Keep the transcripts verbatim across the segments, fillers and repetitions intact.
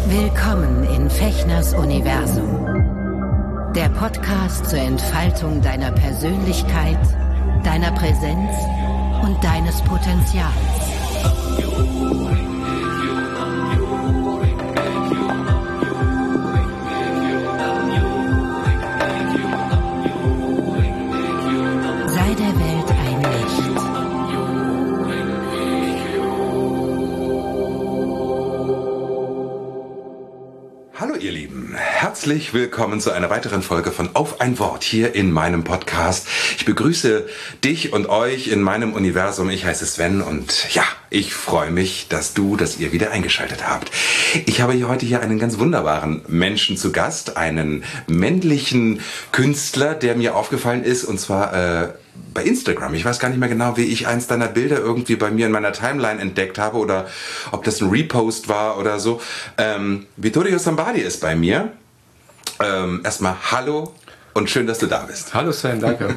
Willkommen in Fechners Universum. Der Podcast zur Entfaltung deiner Persönlichkeit, deiner Präsenz und deines Potenzials. Sei der Welt ein Licht. Hallo ihr Lieben, herzlich willkommen zu einer weiteren Folge von Auf ein Wort hier in meinem Podcast. Ich begrüße dich und euch in meinem Universum. Ich heiße Sven und ja, ich freue mich, dass du, dass ihr wieder eingeschaltet habt. Ich habe hier heute hier einen ganz wunderbaren Menschen zu Gast, einen männlichen Künstler, der mir aufgefallen ist, und zwar äh, bei Instagram. Ich weiß gar nicht mehr genau, wie ich eins deiner Bilder irgendwie bei mir in meiner Timeline entdeckt habe oder ob das ein Repost war oder so. Ähm, Vittorio Sambadi ist bei mir. Ähm, erstmal hallo und schön, dass du da bist. Hallo Sven, danke.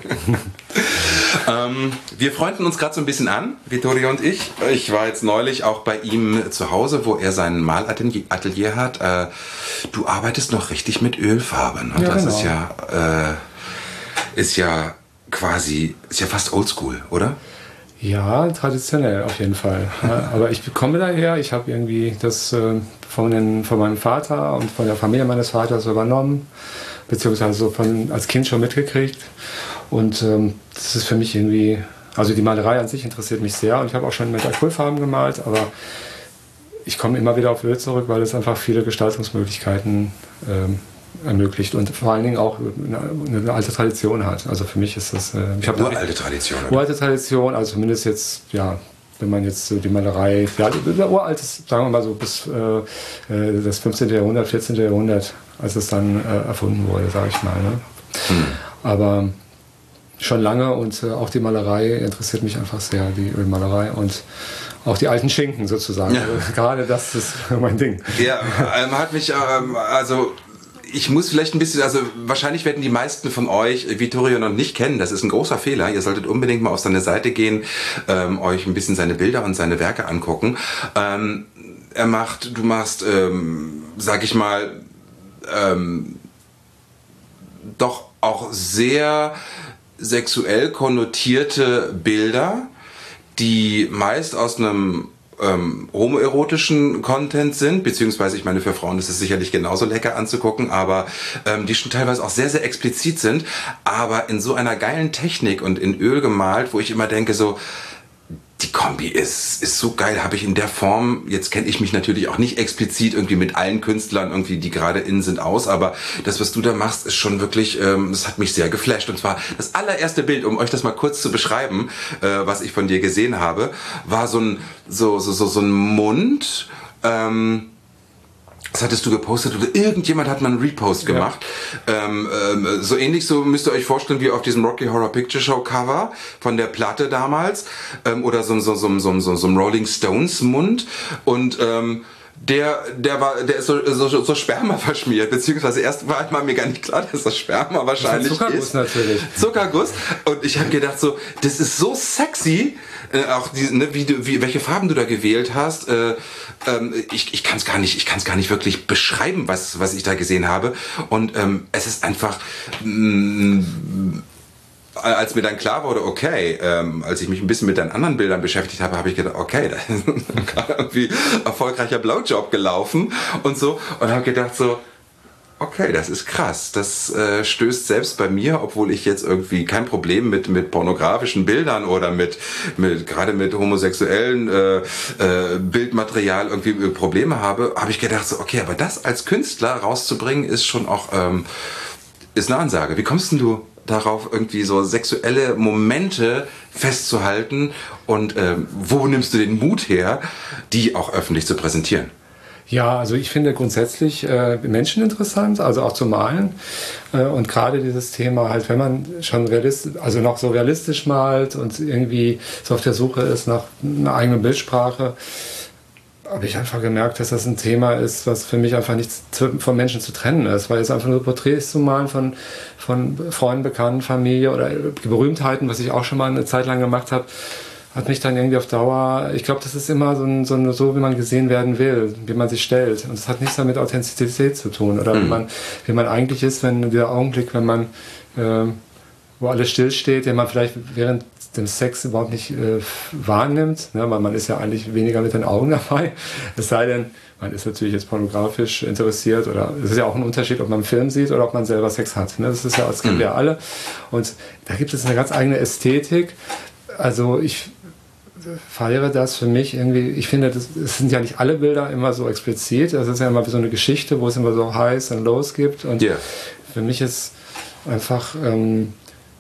ähm, wir freunden uns gerade so ein bisschen an, Vittorio und ich. Ich war jetzt neulich auch bei ihm zu Hause, wo er sein Malatelier hat. Äh, du arbeitest noch richtig mit Ölfarben. Und ja, das genau. ist ja, äh, ist ja quasi, ist ja fast oldschool, oder? Ja, traditionell auf jeden Fall. Aber ich komme daher, ich habe irgendwie das äh, von, den, von meinem Vater und von der Familie meines Vaters übernommen, beziehungsweise so von, als Kind schon mitgekriegt. Und ähm, das ist für mich irgendwie, also die Malerei an sich interessiert mich sehr und ich habe auch schon mit Acrylfarben gemalt, aber ich komme immer wieder auf Öl zurück, weil es einfach viele Gestaltungsmöglichkeiten ähm, ermöglicht und vor allen Dingen auch eine, eine alte Tradition hat. Also für mich ist das... Äh, ich habe uralte Tradition. Oder? Uralte Tradition, also zumindest jetzt, ja, wenn man jetzt so die Malerei, ja, uraltes, sagen wir mal so bis äh, das fünfzehnten. Jahrhundert, vierzehnten. Jahrhundert, als es dann äh, erfunden wurde, sage ich mal. Ne? Hm. Aber schon lange und äh, auch die Malerei interessiert mich einfach sehr, die Ölmalerei und auch die alten Schinken sozusagen. Ja. Also, gerade das ist mein Ding. Ja, ähm, hat mich, ähm, also... Ich muss vielleicht ein bisschen, also wahrscheinlich werden die meisten von euch Vittorio noch nicht kennen. Das ist ein großer Fehler. Ihr solltet unbedingt mal auf seine Seite gehen, ähm, euch ein bisschen seine Bilder und seine Werke angucken. Ähm, er macht, du machst, ähm, sag ich mal, ähm, doch auch sehr sexuell konnotierte Bilder, die meist aus einem Ähm, homoerotischen Content sind, beziehungsweise ich meine, für Frauen ist es sicherlich genauso lecker anzugucken, aber ähm, die schon teilweise auch sehr, sehr explizit sind, aber in so einer geilen Technik und in Öl gemalt, wo ich immer denke so, die Kombi ist, ist so geil, habe ich in der Form, jetzt kenne ich mich natürlich auch nicht explizit irgendwie mit allen Künstlern irgendwie, die gerade in sind, aus, aber das, was du da machst, ist schon wirklich, ähm, das hat mich sehr geflasht. Und zwar das allererste Bild, um euch das mal kurz zu beschreiben, äh, was ich von dir gesehen habe, war so ein, so, so, so, so ein Mund, ähm, das hattest du gepostet oder irgendjemand hat mal einen Repost gemacht. Ja. Ähm, ähm, so ähnlich so müsst ihr euch vorstellen wie auf diesem Rocky Horror Picture Show Cover von der Platte damals ähm, oder so, so, so, so, so, so ein Rolling Stones Mund und ähm, Der, der war, der ist so, so, so Sperma verschmiert, beziehungsweise erst war einmal mir gar nicht klar, dass das Sperma wahrscheinlich ist. Zuckerguss natürlich. Zuckerguss. Und ich habe gedacht so, das ist so sexy, äh, auch die, ne, wie du, wie, welche Farben du da gewählt hast. Äh, ähm, ich, ich kann es gar nicht, ich kann es gar nicht wirklich beschreiben, was, was ich da gesehen habe. Und ähm, es ist einfach. Mh, als mir dann klar wurde, okay, ähm, als ich mich ein bisschen mit deinen anderen Bildern beschäftigt habe, habe ich gedacht, okay, da ist gerade irgendwie erfolgreicher Blowjob gelaufen und so. Und habe gedacht so, okay, das ist krass. Das äh, stößt selbst bei mir, obwohl ich jetzt irgendwie kein Problem mit mit pornografischen Bildern oder mit mit gerade mit homosexuellen äh, äh, Bildmaterial irgendwie äh, Probleme habe, habe ich gedacht so, okay, aber das als Künstler rauszubringen ist schon auch ähm, ist eine Ansage. Wie kommst denn du darauf, irgendwie so sexuelle Momente festzuhalten und ähm, wo nimmst du den Mut her, die auch öffentlich zu präsentieren? Ja, also ich finde grundsätzlich äh, Menschen interessant, also auch zu malen äh, und gerade dieses Thema halt, wenn man schon realistisch, also noch so realistisch malt und irgendwie so auf der Suche ist nach einer eigenen Bildsprache, habe ich einfach gemerkt, dass das ein Thema ist, was für mich einfach nicht zu, von Menschen zu trennen ist, weil es einfach nur Porträts zu malen von, von Freunden, Bekannten, Familie oder Berühmtheiten, was ich auch schon mal eine Zeit lang gemacht habe, hat mich dann irgendwie auf Dauer, ich glaube, das ist immer so, ein, so, ein, so, wie man gesehen werden will, wie man sich stellt. Und es hat nichts damit Authentizität zu tun oder mhm. wie, man, wie man eigentlich ist, wenn der Augenblick, wenn man, äh, wo alles stillsteht, den man vielleicht während dem Sex überhaupt nicht äh, wahrnimmt, ne? Weil man ist ja eigentlich weniger mit den Augen dabei. Es sei denn, man ist natürlich jetzt pornografisch interessiert oder es ist ja auch ein Unterschied, ob man einen Film sieht oder ob man selber Sex hat. Ne? Das ist ja, das kennen wir alle. Und da gibt es eine ganz eigene Ästhetik. Also ich feiere das für mich irgendwie, ich finde, das, das sind ja nicht alle Bilder immer so explizit. Das ist ja immer wie so eine Geschichte, wo es immer so Highs und Lows gibt. Und yeah. für mich ist einfach ähm,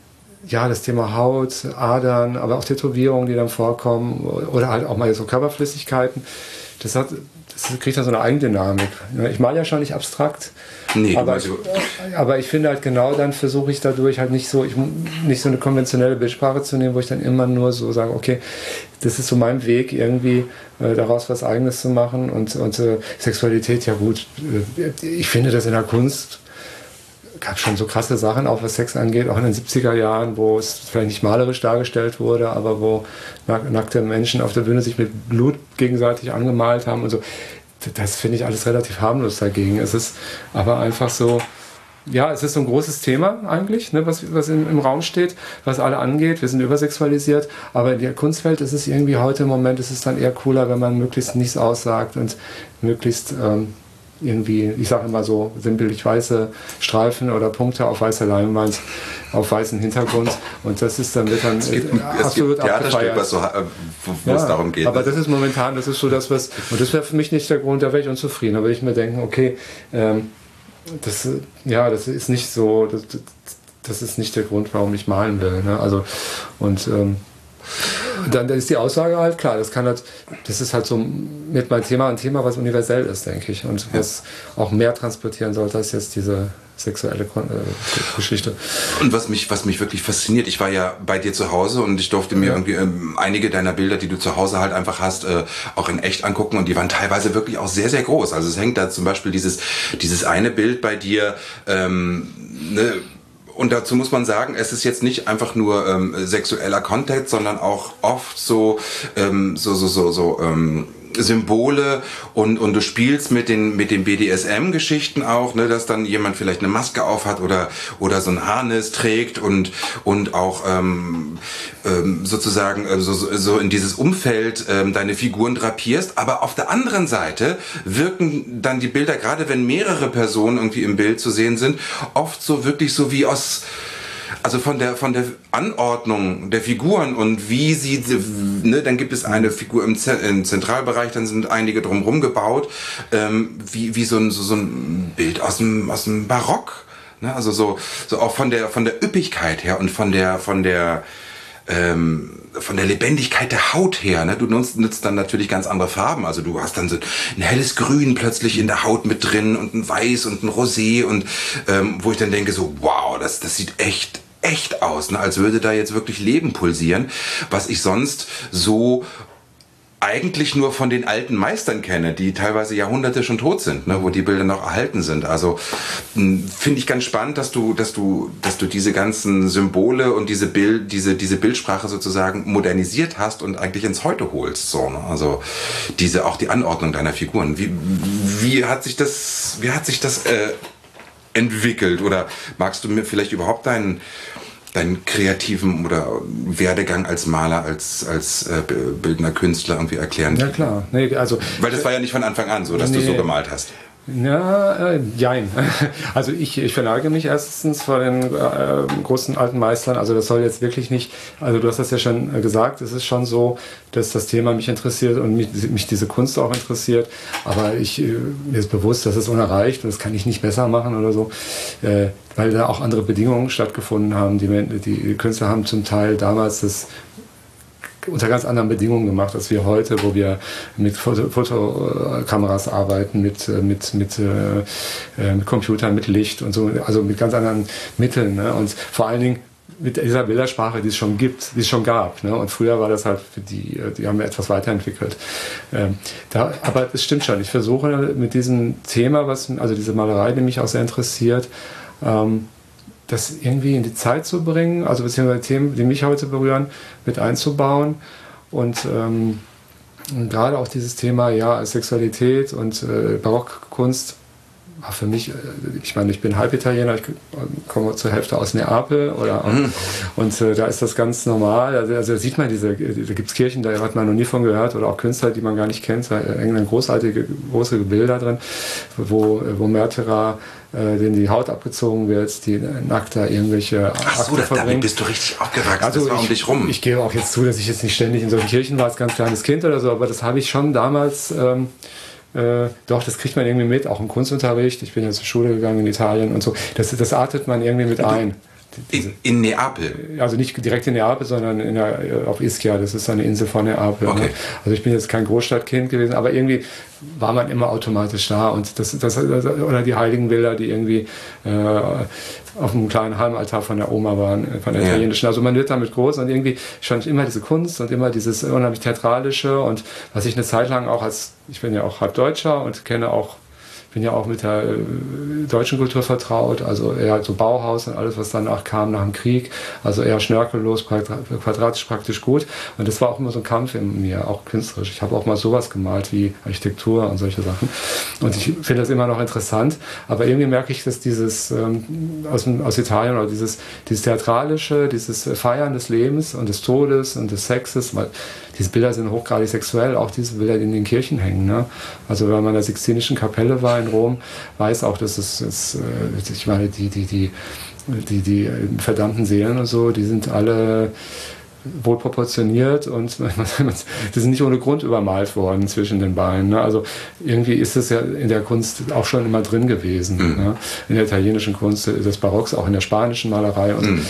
ja, das Thema Haut, Adern, aber auch Tätowierungen, die dann vorkommen oder halt auch mal so Körperflüssigkeiten, das, hat, das kriegt dann so eine Eigendynamik. Ich male ja schon nicht abstrakt, nee, aber, ich, aber ich finde halt genau dann versuche ich dadurch halt nicht so, ich, nicht so eine konventionelle Bildsprache zu nehmen, wo ich dann immer nur so sage, okay, das ist so mein Weg, irgendwie äh, daraus was Eigenes zu machen und, und äh, Sexualität, ja gut, äh, ich finde das in der Kunst gab schon so krasse Sachen, auch was Sex angeht, auch in den siebziger Jahren, wo es vielleicht nicht malerisch dargestellt wurde, aber wo nack- nackte Menschen auf der Bühne sich mit Blut gegenseitig angemalt haben und so. Das finde ich alles relativ harmlos dagegen. Es ist aber einfach so, ja, es ist so ein großes Thema eigentlich, ne, was, was im, im Raum steht, was alle angeht. Wir sind übersexualisiert, aber in der Kunstwelt ist es irgendwie heute im Moment, ist es dann eher cooler, wenn man möglichst nichts aussagt und möglichst ähm, irgendwie, ich sage immer so, sinnbildlich weiße Streifen oder Punkte auf weißer Leinwand, auf weißem Hintergrund und das ist dann, wird dann es gibt, absolut es gibt Theaterstück, was so, wo, wo ja, es darum geht. Aber das ist momentan, das ist so das, was, und das wäre für mich nicht der Grund, da wäre ich unzufrieden, da würde ich mir denken, okay, ähm, das, ja, das ist nicht so, das, das ist nicht der Grund, warum ich malen will, ne? Also, und ähm, dann ist die Aussage halt klar, das kann halt, das ist halt so mit meinem Thema ein Thema, was universell ist, denke ich, und was auch mehr transportieren sollte als jetzt diese sexuelle äh, Geschichte. Und was mich, was mich wirklich fasziniert, ich war ja bei dir zu Hause und ich durfte mir ja. irgendwie ähm, einige deiner Bilder, die du zu Hause halt einfach hast, äh, auch in echt angucken und die waren teilweise wirklich auch sehr, sehr groß. Also es hängt da zum Beispiel dieses, dieses eine Bild bei dir, ähm, ne, und dazu muss man sagen, es ist jetzt nicht einfach nur ähm, sexueller Content, sondern auch oft so ähm, so so so so ähm, Symbole und und du spielst mit den mit den B D S M-Geschichten auch, ne, dass dann jemand vielleicht eine Maske auf hat oder oder so ein Harness trägt und und auch ähm, ähm, sozusagen äh, so so in dieses Umfeld ähm, deine Figuren drapierst. Aber auf der anderen Seite wirken dann die Bilder, gerade wenn mehrere Personen irgendwie im Bild zu sehen sind, oft so wirklich so wie aus Also von der von der Anordnung der Figuren und wie sie, ne, dann gibt es eine Figur im, Z- im Zentralbereich, dann sind einige drumherum gebaut, ähm, wie wie so ein so, so ein Bild aus dem aus dem Barock, ne? Also so so auch von der von der Üppigkeit her und von der von der ähm, von der Lebendigkeit der Haut her, ne? Du nutzt, nutzt dann natürlich ganz andere Farben. Also du hast dann so ein helles Grün plötzlich in der Haut mit drin und ein Weiß und ein Rosé und ähm, wo ich dann denke so, wow, das das sieht echt echt aus, ne? Als würde da jetzt wirklich Leben pulsieren, was ich sonst so eigentlich nur von den alten Meistern kenne, die teilweise Jahrhunderte schon tot sind, ne, wo die Bilder noch erhalten sind. Also finde ich ganz spannend, dass du, dass du, dass du diese ganzen Symbole und diese Bild, diese diese Bildsprache sozusagen modernisiert hast und eigentlich ins Heute holst. So, ne? Also diese auch die Anordnung deiner Figuren. Wie wie hat sich das, wie hat sich das äh, entwickelt? Oder magst du mir vielleicht überhaupt deinen deinen kreativen oder Werdegang als Maler, als, als äh, bildender Künstler irgendwie erklären? Ja klar. Nee, also, weil das war ja nicht von Anfang an so, dass nee, du so gemalt hast. Ja, äh, jein. Also ich, ich verneige mich erstens vor den äh, großen alten Meistern. Also das soll jetzt wirklich nicht, also du hast das ja schon gesagt, es ist schon so, dass das Thema mich interessiert und mich, mich diese Kunst auch interessiert. Aber ich, äh, mir ist bewusst, dass es unerreicht und das kann ich nicht besser machen oder so, äh, weil da auch andere Bedingungen stattgefunden haben. Die, die Künstler haben zum Teil damals das unter ganz anderen Bedingungen gemacht als wir heute, wo wir mit Foto, Fotokameras arbeiten, mit, mit, mit, äh, mit Computern, mit Licht und so, also mit ganz anderen Mitteln, ne? Und vor allen Dingen mit dieser Bildersprache, die es schon gibt, die es schon gab, ne? Und früher war das halt für die, die haben wir etwas weiterentwickelt. Ähm, da, aber es stimmt schon, ich versuche mit diesem Thema, was, also diese Malerei, die mich auch sehr interessiert, ähm, das irgendwie in die Zeit zu bringen, also beziehungsweise Themen, die mich heute berühren, mit einzubauen Und ähm, gerade auch dieses Thema ja, Sexualität und äh, Barockkunst war für mich, äh, ich meine, ich bin Halbitaliener, ich komme zur Hälfte aus Neapel oder, mhm. und äh, da ist das ganz normal. Also, also da sieht man diese, da gibt es Kirchen, da hat man noch nie von gehört oder auch Künstler, die man gar nicht kennt, da hängen großartige, große Bilder drin, wo, wo Märtyrer, äh, denen die Haut abgezogen wird, die nackt da irgendwelche Ach so, da, damit bist du richtig aufgewachsen, also das war ich, um dich rum. Ich gebe auch jetzt zu, dass ich jetzt nicht ständig in solchen Kirchen war als ganz kleines Kind oder so, aber das habe ich schon damals... Ähm, Äh, doch, das kriegt man irgendwie mit, auch im Kunstunterricht. Ich bin ja zur Schule gegangen in Italien und so. Das, das artet man irgendwie mit ein. In, in Neapel? Also nicht direkt in Neapel, sondern in der, auf Ischia. Das ist eine Insel von Neapel. Okay. Ne? Also ich bin jetzt kein Großstadtkind gewesen, aber irgendwie war man immer automatisch da. Und das, das, oder die Heiligenbilder, die irgendwie äh, auf einem kleinen Halmaltar von der Oma waren, von der ja. italienischen. Also man wird damit groß und irgendwie stand immer diese Kunst und immer dieses unheimlich Theatralische und was ich eine Zeit lang auch als, ich bin ja auch halb Deutscher und kenne auch bin ja auch mit der äh, deutschen Kultur vertraut, also eher so Bauhaus und alles, was danach kam, nach dem Krieg, also eher schnörkellos, quadratisch praktisch gut. Und das war auch immer so ein Kampf in mir, auch künstlerisch. Ich habe auch mal sowas gemalt wie Architektur und solche Sachen. Und ich finde das immer noch interessant, aber irgendwie merke ich, dass dieses ähm, aus, aus Italien oder dieses, dieses Theatralische, dieses Feiern des Lebens und des Todes und des Sexes, weil diese Bilder sind hochgradig sexuell, auch diese Bilder, die in den Kirchen hängen. Ne? Also wenn man in der Sixtinischen Kapelle war in Rom, weiß auch, dass es, es ich meine, die, die, die, die, die verdammten Seelen und so, die sind alle wohl proportioniert und die sind nicht ohne Grund übermalt worden zwischen den Beinen. Ne? Also irgendwie ist es ja in der Kunst auch schon immer drin gewesen. Mhm. Ne? In der italienischen Kunst des Barocks, auch in der spanischen Malerei. Und mhm.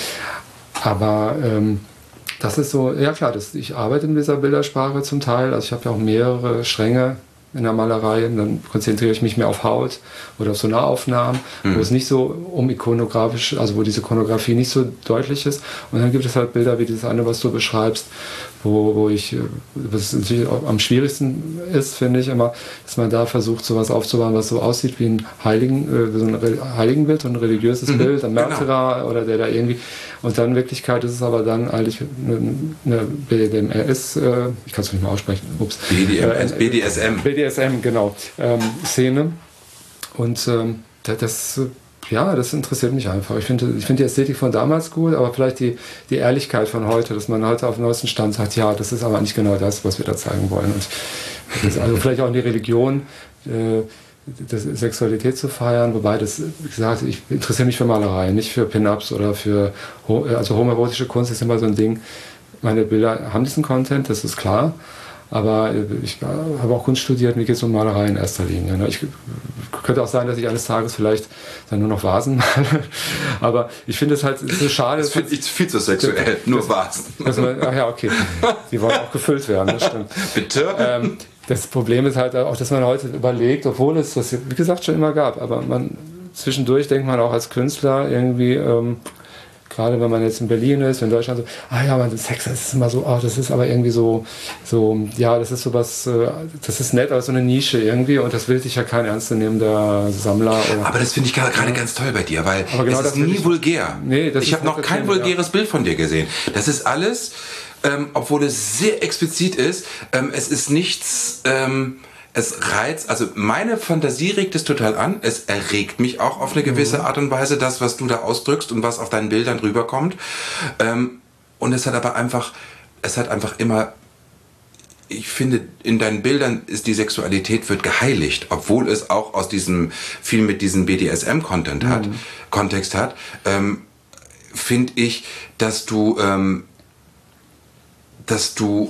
Aber ähm, das ist so, ja klar, das, ich arbeite in dieser Bildersprache zum Teil, also ich habe ja auch mehrere Stränge in der Malerei, dann konzentriere ich mich mehr auf Haut oder auf so Nahaufnahmen, mhm. wo es nicht so um ikonografisch, also wo diese Ikonografie nicht so deutlich ist. Und dann gibt es halt Bilder wie dieses eine, was du beschreibst, wo, wo ich, was natürlich auch am schwierigsten ist, finde ich immer, dass man da versucht, sowas aufzubauen, was so aussieht wie ein Heiligen, äh, so ein Heiligenbild, so ein religiös mhm. Bild, ein Märtyrer genau. oder der da irgendwie, und dann in Wirklichkeit ist es aber dann eigentlich eine, eine B D M S, äh, ich kann es nicht mal aussprechen, ups. B D M S, äh, B D S M. B D S M, genau, ähm, Szene. Und ähm, das, ja, das interessiert mich einfach. Ich finde ich find die Ästhetik von damals gut, aber vielleicht die, die Ehrlichkeit von heute, dass man heute auf dem neuesten Stand sagt, ja, das ist aber nicht genau das, was wir da zeigen wollen. Und das, also vielleicht auch in die Religion, äh, das Sexualität zu feiern, wobei das, wie gesagt, ich interessiere mich für Malerei, nicht für Pin-Ups oder für, also homoerotische Kunst ist immer so ein Ding. Meine Bilder haben diesen Content, das ist klar. Aber ich habe auch Kunst studiert, mir geht es um Malerei in erster Linie. Ich könnte auch sein, dass ich eines Tages vielleicht dann nur noch Vasen male. Aber ich finde es halt so schade. Das finde ich viel zu sexuell, nur Vasen. Also, ach ja, okay. Die wollen auch gefüllt werden, das stimmt. Bitte? Ähm, das Problem ist halt auch, dass man heute überlegt, obwohl es das, wie gesagt, schon immer gab, aber man zwischendurch denkt man auch als Künstler irgendwie, ähm, gerade wenn man jetzt in Berlin ist, in Deutschland, so, ah ja, man, Sex, das ist immer so, oh, das ist aber irgendwie so, so, ja, das ist sowas, das ist nett, aber so eine Nische irgendwie und das will sich ja kein ernstzunehmender Sammler. Oder, aber das finde ich gerade ja. ganz toll bei dir, weil genau es ist nie ich, vulgär. Nee, das ich habe noch kein Thema, vulgäres ja. Bild von dir gesehen. Das ist alles, ähm, obwohl es sehr explizit ist, ähm, es ist nichts... Ähm, Es reizt, also meine Fantasie regt es total an. Es erregt mich auch auf eine gewisse Art und Weise, das, was du da ausdrückst und was auf deinen Bildern rüberkommt. Ähm, und es hat aber einfach, es hat einfach immer, ich finde, in deinen Bildern ist die Sexualität wird geheiligt, obwohl es auch aus diesem, viel mit diesem B D S M-Content hat, mhm. Kontext hat, ähm, finde ich, dass du, ähm, dass du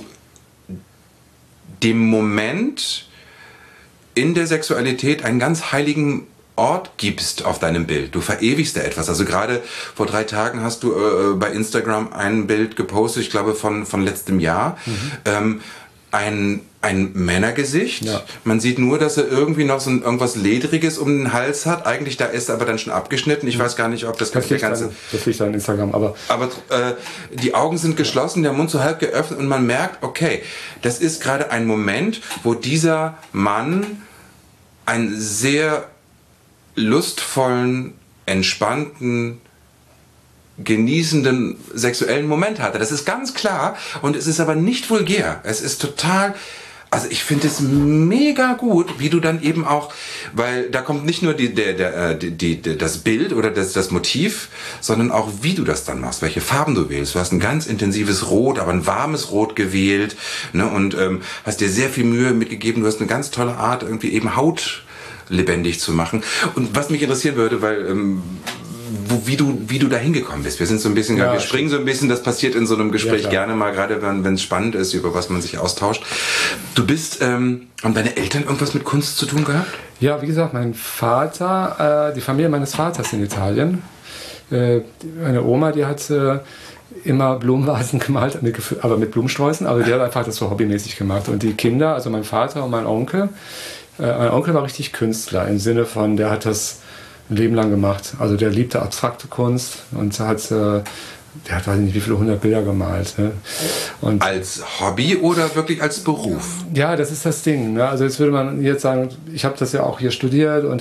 dem Moment in der Sexualität einen ganz heiligen Ort gibst auf deinem Bild. Du verewigst da etwas. Also gerade vor drei Tagen hast du äh, bei Instagram ein Bild gepostet, ich glaube von, von letztem Jahr, mhm. ähm, ein, ein Männergesicht. Ja. Man sieht nur, dass er irgendwie noch so ein, irgendwas Ledriges um den Hals hat. Eigentlich, da ist er aber dann schon abgeschnitten. Ich mhm. weiß gar nicht, ob das... Das, der ganze, ganze, das liegt an Instagram, aber... Aber äh, die Augen sind geschlossen, der Mund so halb geöffnet und man merkt, okay, das ist gerade ein Moment, wo dieser Mann einen sehr lustvollen, entspannten, genießenden sexuellen Moment hatte. Das ist ganz klar und es ist aber nicht vulgär. Es ist total... Also ich finde es mega gut, wie du dann eben auch, weil da kommt nicht nur die, der, der, die, die, das Bild oder das, das Motiv, sondern auch wie du das dann machst, welche Farben du wählst. Du hast ein ganz intensives Rot, aber ein warmes Rot gewählt, ne, und ähm, hast dir sehr viel Mühe mitgegeben. Du hast eine ganz tolle Art, irgendwie eben Haut lebendig zu machen. Und was mich interessieren würde, weil... Ähm, Wo, wie du wie du da hingekommen bist. Wir sind so ein bisschen, ja, wir springen so ein bisschen, das passiert in so einem Gespräch ja, gerne mal, gerade wenn es spannend ist, über was man sich austauscht. Du bist, ähm, haben deine Eltern irgendwas mit Kunst zu tun gehabt? Ja, wie gesagt, mein Vater, äh, die Familie meines Vaters in Italien, äh, meine Oma, die hat äh, immer Blumenvasen gemalt, mit, aber mit Blumensträußen, aber die hat einfach das so hobbymäßig gemacht. Und die Kinder, also mein Vater und mein Onkel, äh, mein Onkel war richtig Künstler, im Sinne von, der hat das ein Leben lang gemacht. Also der liebte abstrakte Kunst und hat, äh, der hat weiß nicht wie viele hundert Bilder gemalt. Ne? Und als Hobby oder wirklich als Beruf? Ja, das ist das Ding. Ne? Also jetzt würde man jetzt sagen, ich habe das ja auch hier studiert und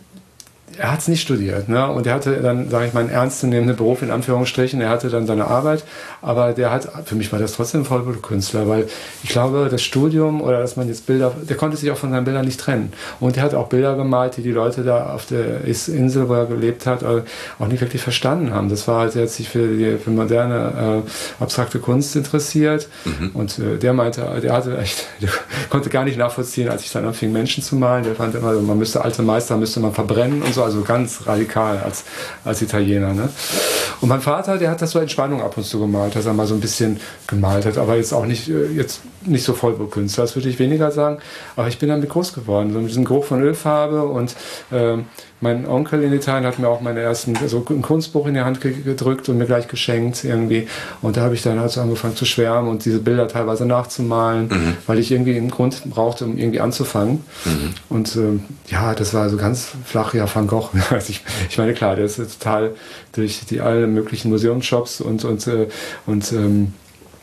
er hat es nicht studiert, ne? Und er hatte dann, sage ich mal, einen ernstzunehmenden Beruf in Anführungsstrichen. Er hatte dann seine Arbeit, aber der hat, für mich war das trotzdem Vollblutkünstler, weil ich glaube, das Studium oder dass man jetzt Bilder, der konnte sich auch von seinen Bildern nicht trennen. Und er hat auch Bilder gemalt, die die Leute da auf der Insel, wo er gelebt hat, auch nicht wirklich verstanden haben. Das war halt, er hat sich für die für moderne äh, abstrakte Kunst interessiert. Mhm. Und äh, der meinte, der hatte echt, der konnte gar nicht nachvollziehen, als ich dann anfing, Menschen zu malen. Der fand immer, man müsste alte Meister müsste man verbrennen und so. Also ganz radikal als, als Italiener. Ne? Und mein Vater, der hat das so Entspannung ab und zu gemalt, dass er mal so ein bisschen gemalt hat, aber jetzt auch nicht, jetzt nicht so Vollblutkünstler, das würde ich weniger sagen. Aber ich bin damit groß geworden, so mit diesem Geruch von Ölfarbe und äh, mein Onkel in Italien hat mir auch meine ersten, so ein Kunstbuch in die Hand gedrückt und mir gleich geschenkt irgendwie. Und da habe ich dann halt so angefangen zu schwärmen und diese Bilder teilweise nachzumalen, mhm. weil ich irgendwie einen Grund brauchte, um irgendwie anzufangen. Mhm. Und ähm, ja, das war so ganz flach, ja, Van Gogh. ich, ich meine, klar, der ist total durch die alle möglichen Museumsshops und, und, äh, und ähm,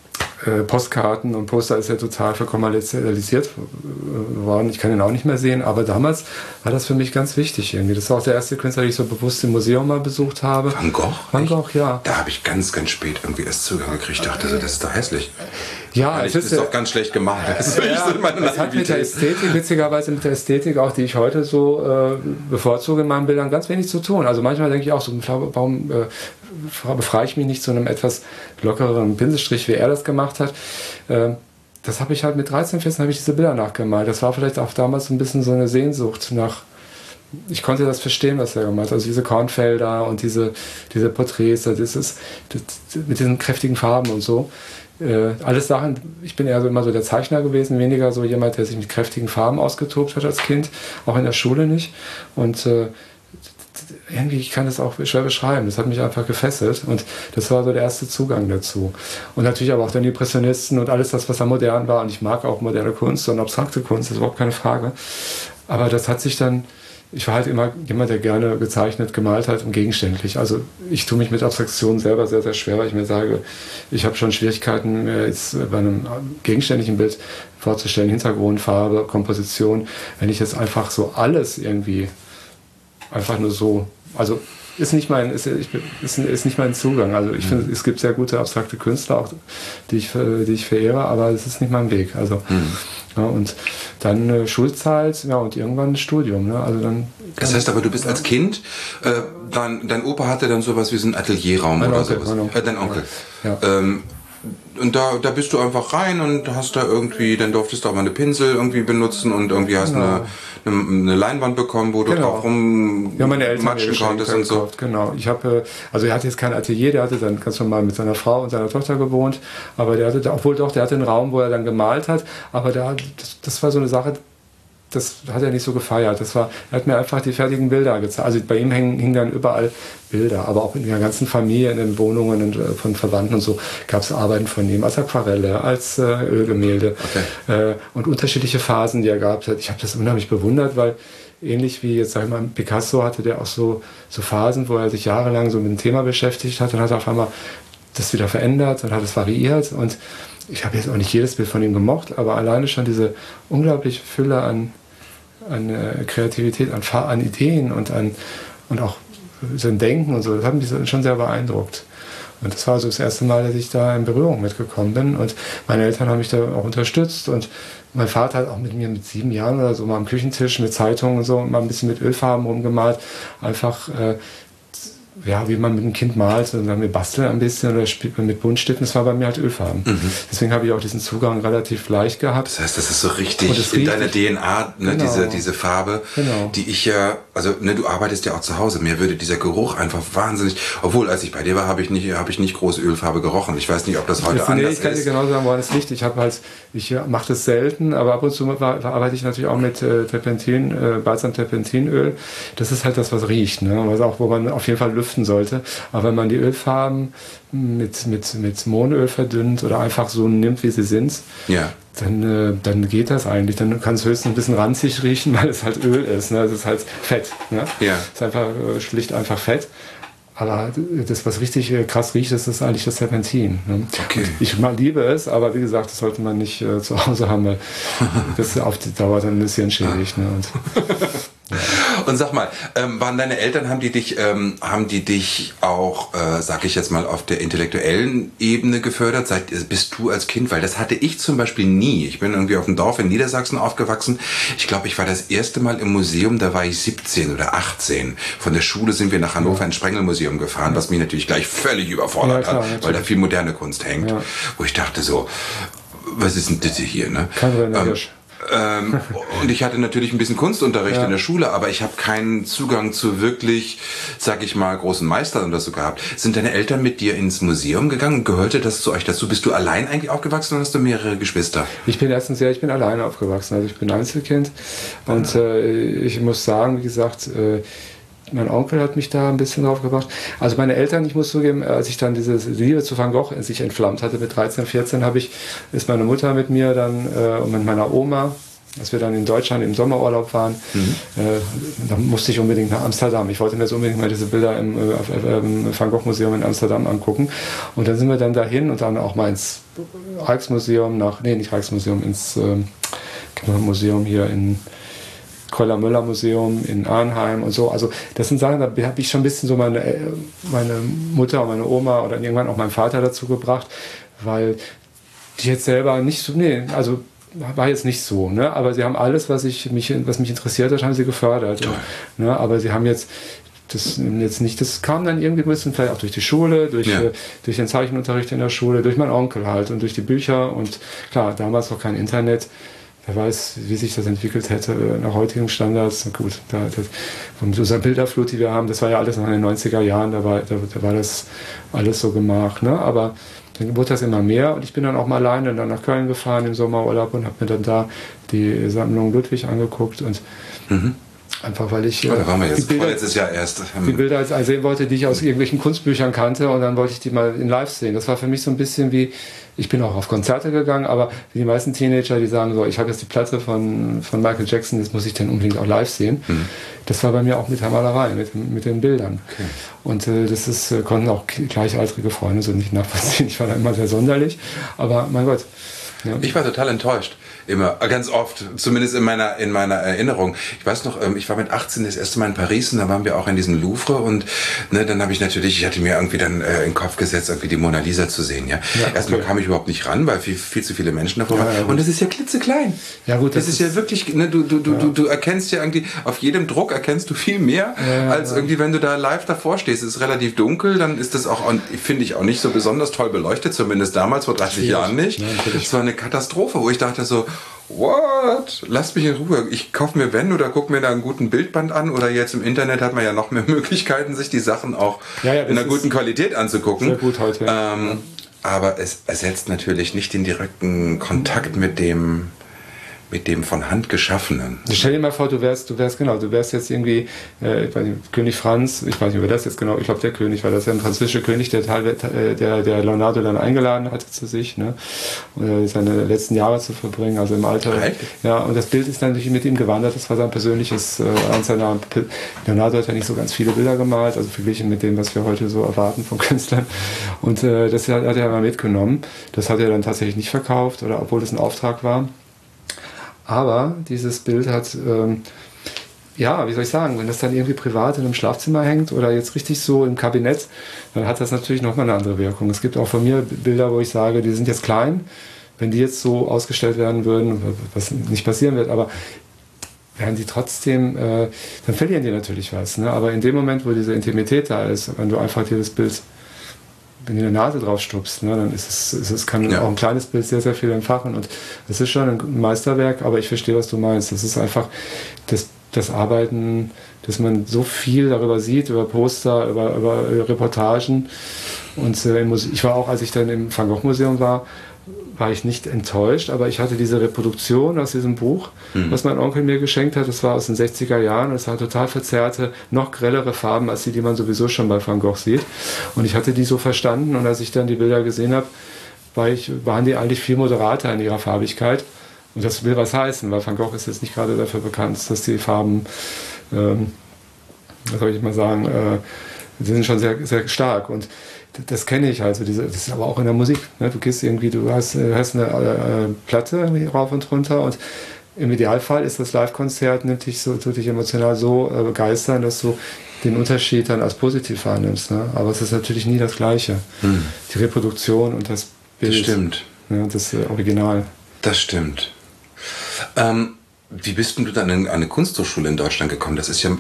Äh, Postkarten und Poster ist ja total verkommerzialisiert worden. Ich kann ihn auch nicht mehr sehen, aber damals war das für mich ganz wichtig irgendwie. Das war auch der erste Künstler, den ich so bewusst im Museum mal besucht habe. Van Gogh? Van Gogh, ja. Da habe ich ganz, ganz spät irgendwie erst Zugang gekriegt. Ich dachte, das ist doch hässlich. Ja, es ist doch ganz schlecht gemalt. Das ist ja, so meine das hat mit der Ästhetik, witzigerweise mit der Ästhetik auch, die ich heute so äh, bevorzuge in meinen Bildern, ganz wenig zu tun. Also manchmal denke ich auch so, warum äh, befreie ich mich nicht zu einem etwas lockeren Pinselstrich, wie er das gemacht hat. Äh, das habe ich halt mit dreizehn, vierzehn habe ich diese Bilder nachgemalt. Das war vielleicht auch damals ein bisschen so eine Sehnsucht nach, ich konnte das verstehen, was er gemacht hat. Also diese Kornfelder und diese, diese Porträts, das ist, das, mit diesen kräftigen Farben und so. Äh, alles Sachen, ich bin eher so immer so der Zeichner gewesen, weniger so jemand, der sich mit kräftigen Farben ausgetobt hat als Kind, auch in der Schule nicht. Und äh, irgendwie, ich kann das auch schwer beschreiben, das hat mich einfach gefesselt und das war so der erste Zugang dazu. Und natürlich aber auch dann die Impressionisten und alles das, was da modern war, und ich mag auch moderne Kunst und abstrakte Kunst, das ist überhaupt keine Frage. Aber das hat sich dann, ich war halt immer jemand, der gerne gezeichnet, gemalt hat und gegenständlich. Also ich tue mich mit Abstraktion selber sehr, sehr schwer, weil ich mir sage, ich habe schon Schwierigkeiten, mir jetzt bei einem gegenständlichen Bild vorzustellen, Hintergrund, Farbe, Komposition, wenn ich jetzt einfach so alles irgendwie einfach nur so, also ist nicht mein, ist, ist, ist nicht mein Zugang. Also ich finde, es gibt sehr gute abstrakte Künstler, auch die ich, die ich verehre, aber es ist nicht mein Weg. Also mhm. ja, und dann äh, Schulzeit, ja, und irgendwann ein Studium. Ne? Also dann. Das heißt aber, du bist als Kind, äh, dein, dein Opa hatte dann sowas wie so einen Atelierraum mein oder Onkel, sowas. Mein Onkel. Äh, dein Onkel. Ja. Ähm, und da, da bist du einfach rein und hast da irgendwie, dann durftest du auch mal eine Pinsel irgendwie benutzen und irgendwie hast genau. eine, eine, eine Leinwand bekommen, wo du genau. drauf rum ja, meine Eltern matschen konntest und so. Genau. Ich habe, also er hatte jetzt kein Atelier, der hatte dann ganz normal mit seiner Frau und seiner Tochter gewohnt, aber der hatte, obwohl doch, der hatte einen Raum, wo er dann gemalt hat, aber der, das, das war so eine Sache, das hat er nicht so gefeiert. Das war, er hat mir einfach die fertigen Bilder gezeigt. Also bei ihm hingen, hingen dann überall Bilder, aber auch in der ganzen Familie, in den Wohnungen und, äh, von Verwandten und so gab es Arbeiten von ihm als Aquarelle, als äh, Ölgemälde okay. äh, und unterschiedliche Phasen, die er gehabt hat. Ich habe das unheimlich bewundert, weil ähnlich wie jetzt, sag ich mal, Picasso hatte der auch so, so Phasen, wo er sich jahrelang so mit dem Thema beschäftigt hat und hat auf einmal das wieder verändert und hat es variiert und ich habe jetzt auch nicht jedes Bild von ihm gemocht, aber alleine schon diese unglaubliche Fülle an, an äh, Kreativität, an, an Ideen und, an, und auch sein Denken und so, das hat mich schon sehr beeindruckt. Und das war so das erste Mal, dass ich da in Berührung mitgekommen bin. Und meine Eltern haben mich da auch unterstützt. Und mein Vater hat auch mit mir mit sieben Jahren oder so mal am Küchentisch mit Zeitungen und so mal ein bisschen mit Ölfarben rumgemalt. Einfach, äh, ja, wie man mit einem Kind malt. Und dann wir basteln ein bisschen oder spielt man mit Buntstiften. Das war bei mir halt Ölfarben. Mhm. Deswegen habe ich auch diesen Zugang relativ leicht gehabt. Das heißt, das ist so richtig in deiner D N A, ne, genau. diese, diese Farbe, genau. die ich ja, also ne, du arbeitest ja auch zu Hause. Mir würde dieser Geruch einfach wahnsinnig, obwohl als ich bei dir war, habe ich nicht, habe ich nicht große Ölfarbe gerochen. Ich weiß nicht, ob das heute das, anders nee, ich kann ist. dir genau sagen, woran es liegt. Ich habe halt, ich mache das selten, aber ab und zu arbeite ich natürlich auch mit äh, Terpentin, äh, Balsam-Terpentinöl. Das ist halt das, was riecht, ne? Was auch, wo man auf jeden Fall lüften sollte. Aber wenn man die Ölfarben mit, mit, mit Mohnöl verdünnt oder einfach so nimmt, wie sie sind, ja. dann, äh, dann geht das eigentlich. Dann kann es höchstens ein bisschen ranzig riechen, weil es halt Öl ist. Ne? Es ist halt Fett. Ne? Ja. Es ist einfach äh, schlicht einfach Fett. Aber das, was richtig äh, krass riecht, ist, ist eigentlich das Terpentin. Ne? Okay. Ich mal liebe es, aber wie gesagt, das sollte man nicht äh, zu Hause haben, weil das auf die Dauer dann ein bisschen schädigt. Ne? Und, ja. Und sag mal, ähm, waren deine Eltern, haben die dich, ähm, haben die dich auch, äh, sag ich jetzt mal, auf der intellektuellen Ebene gefördert? Seit, bist du als Kind? Weil das hatte ich zum Beispiel nie. Ich bin irgendwie auf dem Dorf in Niedersachsen aufgewachsen. Ich glaube, ich war das erste Mal im Museum, da war ich siebzehn oder achtzehn. Von der Schule sind wir nach Hannover ja. ins Sprengelmuseum gefahren, was mich natürlich gleich völlig überfordert ja, klar, hat, weil da viel moderne Kunst hängt. Ja. Wo ich dachte so, was ist denn das hier? Ne? Kein ähm, ähm, und ich hatte natürlich ein bisschen Kunstunterricht ja. in der Schule, aber ich habe keinen Zugang zu wirklich, sag ich mal, großen Meistern oder so gehabt. Sind deine Eltern mit dir ins Museum gegangen? Gehörte das zu euch dazu? Bist du allein eigentlich aufgewachsen oder hast du mehrere Geschwister? Ich bin erstens ja, ich bin alleine aufgewachsen. Also ich bin Einzelkind und ja. äh, ich muss sagen, wie gesagt, äh, mein Onkel hat mich da ein bisschen drauf gebracht. Also meine Eltern, ich muss zugeben, als ich dann diese Liebe zu Van Gogh sich entflammt hatte mit dreizehn, vierzehn, habe ich, ist meine Mutter mit mir dann äh, und mit meiner Oma, als wir dann in Deutschland im Sommerurlaub waren, mhm. äh, da musste ich unbedingt nach Amsterdam. Ich wollte mir jetzt unbedingt mal diese Bilder im, äh, im Van Gogh Museum in Amsterdam angucken. Und dann sind wir dann dahin und dann auch mal ins Rijksmuseum, nach, nee, nicht Rijksmuseum, ins äh, Museum hier in Kröller-Müller-Museum in Arnheim und so. Also das sind Sachen, da habe ich schon ein bisschen so meine, meine Mutter und meine Oma oder irgendwann auch meinen Vater dazu gebracht, weil die jetzt selber nicht so, nee, also war jetzt nicht so, ne? Aber sie haben alles, was, ich, mich, was mich interessiert hat, haben sie gefördert. Und, ne? Aber sie haben jetzt das jetzt nicht, das kam dann irgendwie ein bisschen vielleicht auch durch die Schule, durch, ja. äh, durch den Zeichenunterricht in der Schule, durch meinen Onkel halt und durch die Bücher und klar, damals noch kein Internet. Wer weiß, wie sich das entwickelt hätte nach heutigen Standards. Na gut, da, das, von dieser Bilderflut, die wir haben, das war ja alles noch in den neunziger Jahren, da war, da, da war das alles so gemacht. Ne? Aber dann wurde das immer mehr und ich bin dann auch mal alleine dann nach Köln gefahren im Sommerurlaub und habe mir dann da die Sammlung Ludwig angeguckt und mhm. einfach weil ich oh, da waren wir jetzt. die Bilder, letztes Jahr erst. die Bilder sehen wollte, die ich aus irgendwelchen Kunstbüchern kannte und dann wollte ich die mal in live sehen. Das war für mich so ein bisschen wie, ich bin auch auf Konzerte gegangen, aber wie die meisten Teenager, die sagen so, ich habe jetzt die Platte von, von Michael Jackson, das muss ich dann unbedingt auch live sehen. Mhm. Das war bei mir auch mit der Malerei, mit, mit den Bildern. Okay. Und äh, das ist, äh, konnten auch gleichaltrige Freunde so nicht nachvollziehen. Ich war da immer sehr sonderlich, aber mein Gott. Ja. Ich war total enttäuscht. Immer, ganz oft, zumindest in meiner, in meiner Erinnerung. Ich weiß noch, ich war mit achtzehn das erste Mal in Paris und da waren wir auch in diesem Louvre und ne, dann habe ich natürlich, ich hatte mir irgendwie dann äh, in den Kopf gesetzt, irgendwie die Mona Lisa zu sehen. Ja? Ja, okay. Erstmal kam ich überhaupt nicht ran, weil viel, viel zu viele Menschen davor ja, waren. Ja, und das ist ja klitzeklein. Ja, gut, das, das ist, ist ja wirklich, ne, du, du, du, ja. du, du erkennst ja irgendwie, auf jedem Druck erkennst du viel mehr, ja, als ja. irgendwie, wenn du da live davor stehst. Es ist relativ dunkel, dann ist das auch, finde ich, auch nicht so besonders toll beleuchtet, zumindest damals, vor dreißig Jahren nicht. Es war eine Katastrophe, wo ich dachte so, what? Lasst mich in Ruhe. Ich kaufe mir wenn oder gucke mir da einen guten Bildband an oder jetzt im Internet hat man ja noch mehr Möglichkeiten, sich die Sachen auch ja, ja, in einer guten Qualität anzugucken. Sehr gut heute. Ähm, ja. Aber es ersetzt natürlich nicht den direkten Kontakt mit dem mit dem von Hand geschaffenen. Stell dir mal vor, du wärst, du wärst genau, du wärst jetzt irgendwie äh, ich weiß nicht, König Franz, ich weiß nicht, wer das jetzt genau, ich glaube der König war das, ja ein französischer König, der, der, der Leonardo dann eingeladen hatte zu sich, ne, äh, seine letzten Jahre zu verbringen, also im Alter. Right. Ja, und das Bild ist dann natürlich mit ihm gewandert, das war sein persönliches, äh, eins seiner, Leonardo hat ja nicht so ganz viele Bilder gemalt, also verglichen mit dem, was wir heute so erwarten von Künstlern. Und äh, das hat, hat er mal mitgenommen. Das hat er dann tatsächlich nicht verkauft, oder obwohl das ein Auftrag war. Aber dieses Bild hat, ähm, ja, wie soll ich sagen, wenn das dann irgendwie privat in einem Schlafzimmer hängt oder jetzt richtig so im Kabinett, dann hat das natürlich nochmal eine andere Wirkung. Es gibt auch von mir Bilder, wo ich sage, die sind jetzt klein, wenn die jetzt so ausgestellt werden würden, was nicht passieren wird, aber werden die trotzdem, äh, dann verlieren die natürlich was. Ne? Aber in dem Moment, wo diese Intimität da ist, wenn du einfach dir das Bild, wenn du eine Nase drauf stupst, ne, dann ist es, ist es kann ja auch ein kleines Bild sehr, sehr viel entfachen. Und das ist schon ein Meisterwerk, aber ich verstehe, was du meinst. Das ist einfach das, das Arbeiten, dass man so viel darüber sieht, über Poster, über, über Reportagen. Und äh, ich war auch, als ich dann im Van Gogh Museum war, war ich nicht enttäuscht, aber ich hatte diese Reproduktion aus diesem Buch, mhm. was mein Onkel mir geschenkt hat. Das war aus den sechziger Jahren. Das hat total verzerrte, noch grellere Farben, als die, die man sowieso schon bei Van Gogh sieht. Und ich hatte die so verstanden. Und als ich dann die Bilder gesehen habe, war ich, waren die eigentlich viel moderater in ihrer Farbigkeit. Und das will was heißen, weil Van Gogh ist jetzt nicht gerade dafür bekannt, dass die Farben, ähm, was soll ich mal sagen, äh, die sind schon sehr, sehr stark. Und das kenne ich also, diese, das ist aber auch in der Musik. Ne? Du gehst irgendwie, du hast, hast eine äh, Platte rauf und runter und im Idealfall ist das Live-Konzert, nimmt dich so, tut dich emotional so äh, begeistern, dass du den Unterschied dann als positiv wahrnimmst. Ne? Aber es ist natürlich nie das Gleiche. Hm. Die Reproduktion und das Bild. Das stimmt. Ja, das äh, Original. Das stimmt. Ähm, wie bist denn du dann an eine Kunsthochschule in Deutschland gekommen? Das ist ja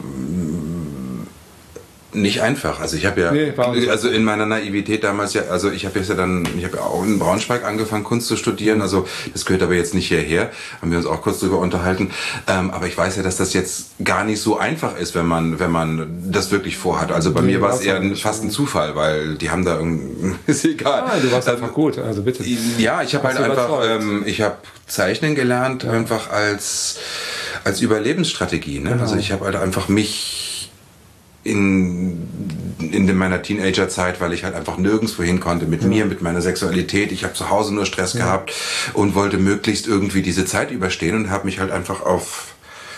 nicht einfach. Also ich habe ja, nee, also in meiner Naivität damals ja, also ich habe jetzt ja dann, ich habe ja auch in Braunschweig angefangen, Kunst zu studieren. Also das gehört aber jetzt nicht hierher. Haben wir uns auch kurz drüber unterhalten. Ähm, aber ich weiß ja, dass das jetzt gar nicht so einfach ist, wenn man, wenn man das wirklich vorhat. Also bei nee, mir war es eher ein, fast ein Zufall, weil die haben da irgendwie, ist egal. Ah, du warst ähm, einfach gut. Also bitte. Ja, ich habe halt einfach, ähm, ich habe Zeichnen gelernt, ja. einfach als als Überlebensstrategie. Ne? Genau. Also ich habe halt einfach mich in, in meiner Teenagerzeit, weil ich halt einfach nirgendwo hin konnte mit ja. mir, mit meiner Sexualität. Ich habe zu Hause nur Stress ja. gehabt und wollte möglichst irgendwie diese Zeit überstehen und habe mich halt einfach auf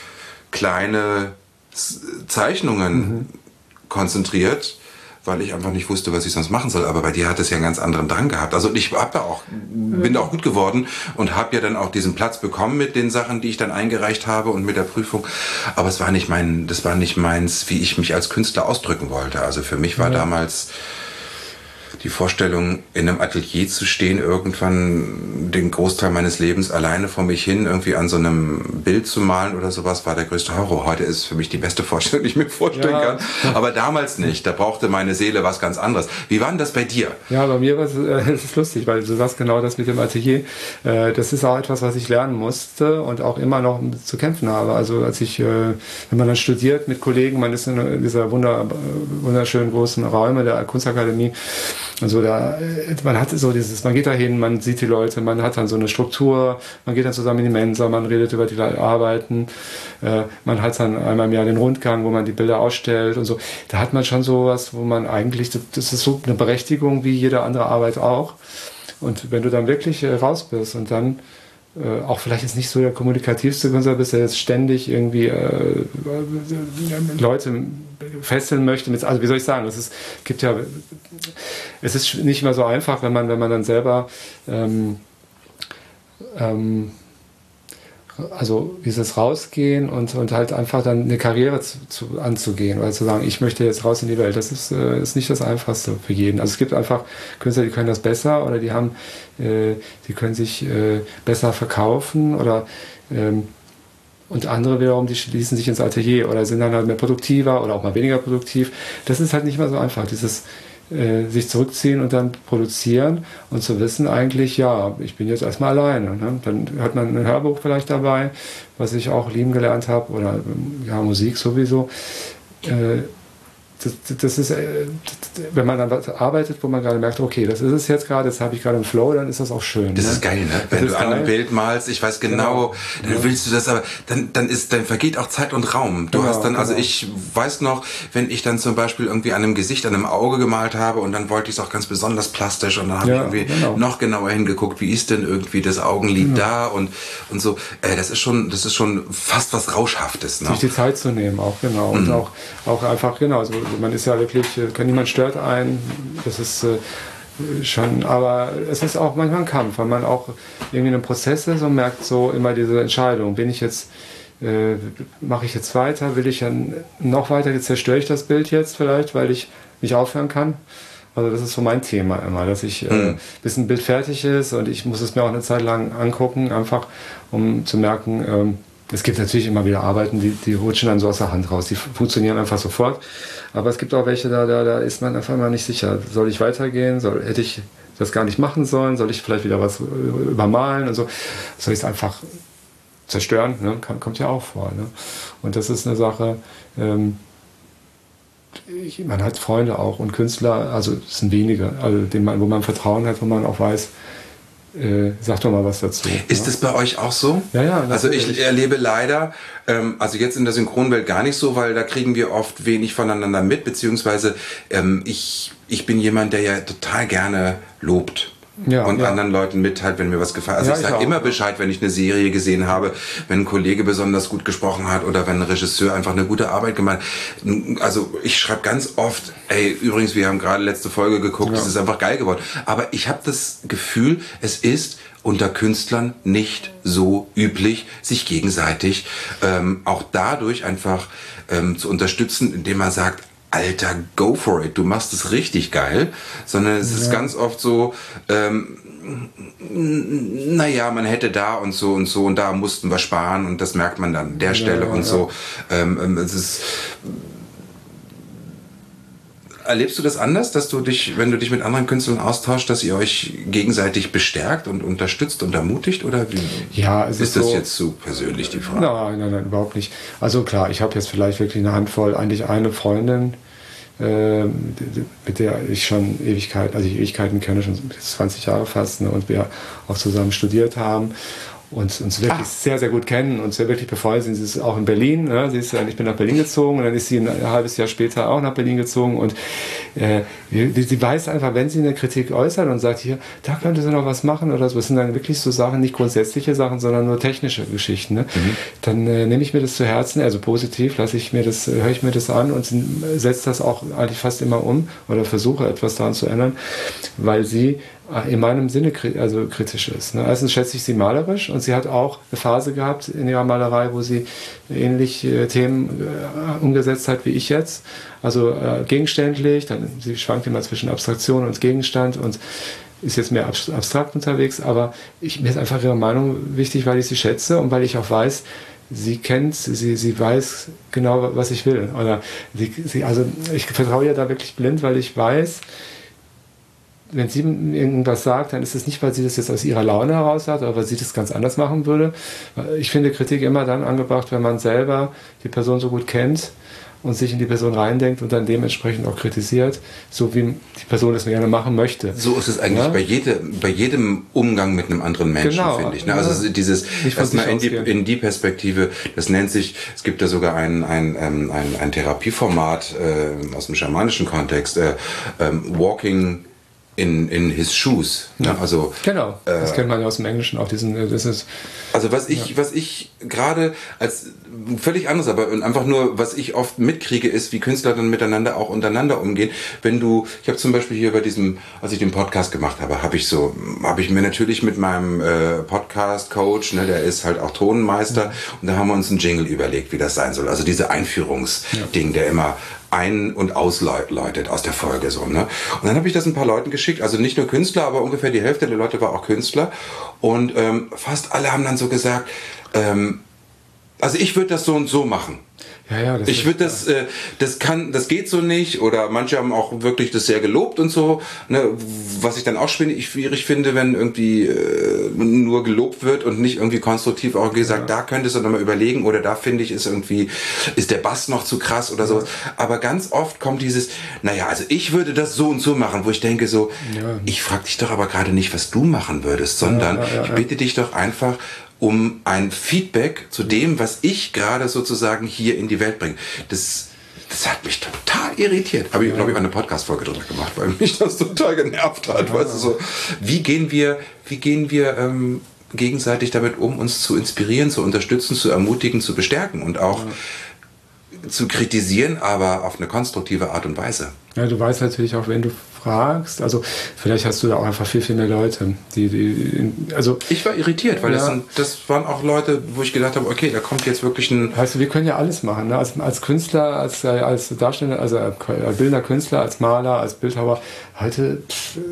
kleine Zeichnungen mhm. konzentriert, weil ich einfach nicht wusste, was ich sonst machen soll. Aber bei dir hat es ja einen ganz anderen Drang gehabt. Also ich hab da auch, bin da auch gut geworden und habe ja dann auch diesen Platz bekommen mit den Sachen, die ich dann eingereicht habe und mit der Prüfung. Aber es war nicht mein, das war nicht meins, wie ich mich als Künstler ausdrücken wollte. Also für mich war ja. damals die Vorstellung, in einem Atelier zu stehen, irgendwann den Großteil meines Lebens alleine vor mich hin, irgendwie an so einem Bild zu malen oder sowas, war der größte Horror. Heute ist für mich die beste Vorstellung, die ich mir vorstellen ja. kann. Aber damals nicht. Da brauchte meine Seele was ganz anderes. Wie war denn das bei dir? Ja, bei mir war es äh, ist lustig, weil du sagst genau das mit dem Atelier. Äh, das ist auch etwas, was ich lernen musste und auch immer noch zu kämpfen habe. Also als ich, äh, wenn man dann studiert mit Kollegen, man ist in dieser wunder, wunderschönen großen Räume der Kunstakademie. Also da, man hat so dieses, man geht dahin, man sieht die Leute, man hat dann so eine Struktur, man geht dann zusammen in die Mensa, man redet über die Arbeiten, äh, man hat dann einmal im Jahr den Rundgang, wo man die Bilder ausstellt und so. Da hat man schon sowas, wo man eigentlich, das ist so eine Berechtigung wie jede andere Arbeit auch. Und wenn du dann wirklich äh, raus bist und dann äh, auch vielleicht jetzt nicht so der kommunikativste Künstler bist, der jetzt ständig irgendwie äh, Leute fesseln möchte. Mit, also wie soll ich sagen, es ist, gibt ja, es ist nicht immer so einfach, wenn man, wenn man dann selber ähm, ähm, also dieses Rausgehen und, und halt einfach dann eine Karriere zu, zu, anzugehen, oder zu sagen, ich möchte jetzt raus in die Welt, das ist, äh, ist nicht das Einfachste für jeden. Also es gibt einfach Künstler, die können das besser oder die haben, äh, die können sich äh, besser verkaufen oder ähm, und andere wiederum, die schließen sich ins Atelier oder sind dann halt mehr produktiver oder auch mal weniger produktiv. Das ist halt nicht mehr so einfach, dieses äh, sich zurückziehen und dann produzieren und zu wissen eigentlich, ja, ich bin jetzt erstmal alleine. Ne? Dann hat man ein Hörbuch vielleicht dabei, was ich auch lieben gelernt habe oder ja, Musik sowieso. Äh, Das, das ist, wenn man dann arbeitet, wo man gerade merkt, okay, das ist es jetzt gerade, das habe ich gerade im Flow, dann ist das auch schön. Das ne? ist geil, ne? Wenn du an einem Bild malst, ich weiß genau, genau. dann ja. willst du das, aber dann, dann ist, dann vergeht auch Zeit und Raum. Du genau, hast dann, also genau. ich weiß noch, wenn ich dann zum Beispiel irgendwie an einem Gesicht, an einem Auge gemalt habe und dann wollte ich es auch ganz besonders plastisch und dann habe ja, ich irgendwie genau. noch genauer hingeguckt, wie ist denn irgendwie das Augenlid ja. da und, und so. Äh, das ist schon, das ist schon fast was Rauschhaftes. Ne? Sich die Zeit zu nehmen, auch genau. Mhm. Und auch, auch einfach, genau, also man ist ja wirklich, kann niemand stört einen, das ist äh, schon, aber es ist auch manchmal ein Kampf, weil man auch irgendwie in einem Prozess ist und merkt so immer diese Entscheidung, bin ich jetzt äh, mache ich jetzt weiter, will ich dann noch weiter, jetzt zerstöre ich das Bild jetzt vielleicht, weil ich nicht aufhören kann. Also das ist so mein Thema immer, dass ich, äh, Mhm. bis ein Bild fertig ist und ich muss es mir auch eine Zeit lang angucken, einfach um zu merken, ähm, es gibt natürlich immer wieder Arbeiten, die, die rutschen dann so aus der Hand raus, die funktionieren einfach sofort. Aber es gibt auch welche, da, da, da ist man einfach mal nicht sicher. Soll ich weitergehen? Soll, hätte ich das gar nicht machen sollen? Soll ich vielleicht wieder was übermalen und so? Soll ich es einfach zerstören? Ne? Kommt ja auch vor. Ne? Und das ist eine Sache, ähm, ich, man hat Freunde auch und Künstler, also es sind wenige, also denen man, wo man Vertrauen hat, wo man auch weiß, Äh, sag doch mal was dazu. Ist es bei euch auch so? Ja, ja. Also natürlich. ich erlebe leider, ähm, also jetzt in der Synchronwelt gar nicht so, weil da kriegen wir oft wenig voneinander mit, beziehungsweise ähm, ich, ich bin jemand, der ja total gerne lobt. Ja, und ja. anderen Leuten mitteilt, wenn mir was gefällt. Also Ja, ich ich sage auch, immer ja. Bescheid, wenn ich eine Serie gesehen habe, wenn ein Kollege besonders gut gesprochen hat oder wenn ein Regisseur einfach eine gute Arbeit gemacht hat. Also ich schreibe ganz oft, ey, übrigens, wir haben gerade letzte Folge geguckt, es Ja. ist einfach geil geworden. Aber ich habe das Gefühl, es ist unter Künstlern nicht so üblich, sich gegenseitig ähm, auch dadurch einfach ähm, zu unterstützen, indem man sagt, Alter, go for it, du machst es richtig geil, sondern es ist Ja. ganz oft so, ähm, naja, man hätte da und so und so und da mussten wir sparen und das merkt man dann an der Stelle ja, und ja. so. Ähm, ähm, es ist, erlebst du das anders, dass du dich, wenn du dich mit anderen Künstlern austauschst, dass ihr euch gegenseitig bestärkt und unterstützt und ermutigt oder wie? Ja, es ist ist das so, jetzt zu persönlich die Frage? Nein, nein, nein, überhaupt nicht. Also klar, ich habe jetzt vielleicht wirklich eine Handvoll, eigentlich eine Freundin, äh, mit der ich schon Ewigkeiten, also ich Ewigkeiten kenne, schon zwanzig Jahre fast, ne, und wir auch zusammen studiert haben und uns wirklich Ah. sehr, sehr gut kennen und sehr wirklich befreundet sind. Sie ist auch in Berlin, ne? Sie ist, ich bin nach Berlin gezogen und dann ist sie ein halbes Jahr später auch nach Berlin gezogen und äh, sie, sie weiß einfach, wenn sie eine Kritik äußert und sagt, hier, da könnte sie noch was machen oder so, das sind dann wirklich so Sachen, nicht grundsätzliche Sachen, sondern nur technische Geschichten, ne? Mhm. Dann äh, nehme ich mir das zu Herzen, also positiv, lasse ich mir das, höre ich mir das an und setze das auch eigentlich fast immer um oder versuche etwas daran zu ändern, weil sie in meinem Sinne also kritisch ist. Ne? Erstens schätze ich sie malerisch und sie hat auch eine Phase gehabt in ihrer Malerei, wo sie ähnliche Themen äh, umgesetzt hat wie ich jetzt. Also äh, gegenständlich, dann, sie schwankt immer zwischen Abstraktion und Gegenstand und ist jetzt mehr abstrakt unterwegs, aber ich, mir ist einfach ihre Meinung wichtig, weil ich sie schätze und weil ich auch weiß, sie kennt, sie, sie weiß genau, was ich will. Oder sie, sie, also ich vertraue ihr da wirklich blind, weil ich weiß, wenn sie irgendwas sagt, dann ist es nicht, weil sie das jetzt aus ihrer Laune heraus sagt, aber weil sie das ganz anders machen würde. Ich finde Kritik immer dann angebracht, wenn man selber die Person so gut kennt und sich in die Person reindenkt und dann dementsprechend auch kritisiert, so wie die Person das gerne machen möchte. So ist es eigentlich Ja? bei, jede, bei jedem Umgang mit einem anderen Menschen, Genau, finde ich. Ne? ja. Also es ist dieses Nicht von erstmal sich in die, ausgehen. in die Perspektive, das nennt sich, es gibt da sogar ein, ein, ein, ein, ein Therapieformat äh, aus dem schamanischen Kontext, äh, ähm, Walking in, in his shoes. Ne? Ja. Also, Genau, das äh, kennt man ja aus dem Englischen auch, diesen, das ist, Also was ich, was ich gerade als völlig anderes, aber einfach nur, was ich oft mitkriege, ist, wie Künstler dann miteinander auch untereinander umgehen. Wenn du, ich habe zum Beispiel hier bei diesem, als ich den Podcast gemacht habe, habe ich so, habe ich mir natürlich mit meinem äh, Podcast-Coach, ne, der ist halt auch Tonmeister, mhm. und da haben wir uns einen Jingle überlegt, wie das sein soll. Also diese Einführungsding, ja. der immer ein- und ausläutet aus der Folge so, ne? Und dann habe ich das ein paar Leuten geschickt, also nicht nur Künstler, aber ungefähr die Hälfte der Leute war auch Künstler und ähm, fast alle haben dann so gesagt, ähm, also ich würde das so und so machen. ja, ja, das Ich würde das, äh, das kann, das geht so nicht. Oder manche haben auch wirklich das sehr gelobt und so. Ne? Was ich dann auch schwierig finde, wenn irgendwie äh, nur gelobt wird und nicht irgendwie konstruktiv auch gesagt, ja. da könntest du noch mal überlegen oder da finde ich ist irgendwie, ist der Bass noch zu krass oder ja. sowas. Aber ganz oft kommt dieses, naja, also ich würde das so und so machen, wo ich denke so, ja. ich frage dich doch aber gerade nicht, was du machen würdest, sondern ja, ja, ja, ich bitte dich doch einfach um ein Feedback zu dem, was ich gerade sozusagen hier in die Welt bringe. Das, das hat mich total irritiert. Habe ich, ja. glaube ich, eine Podcast-Folge drüber gemacht, weil mich das total genervt hat. Ja. Weißt du, so, wie gehen wir, wie gehen wir ähm, gegenseitig damit um, uns zu inspirieren, zu unterstützen, zu ermutigen, zu bestärken und auch ja. zu kritisieren, aber auf eine konstruktive Art und Weise. Ja, du weißt natürlich auch, wenn du fragst, also vielleicht hast du da auch einfach viel, viel mehr Leute, die, die also ich war irritiert, weil ja. das, sind, das waren auch Leute, wo ich gedacht habe, okay, da kommt jetzt wirklich ein... Weißt du, wir können ja alles machen, ne? als, als Künstler, als, als Darsteller, also als bildender Künstler, als Maler, als Bildhauer, heute,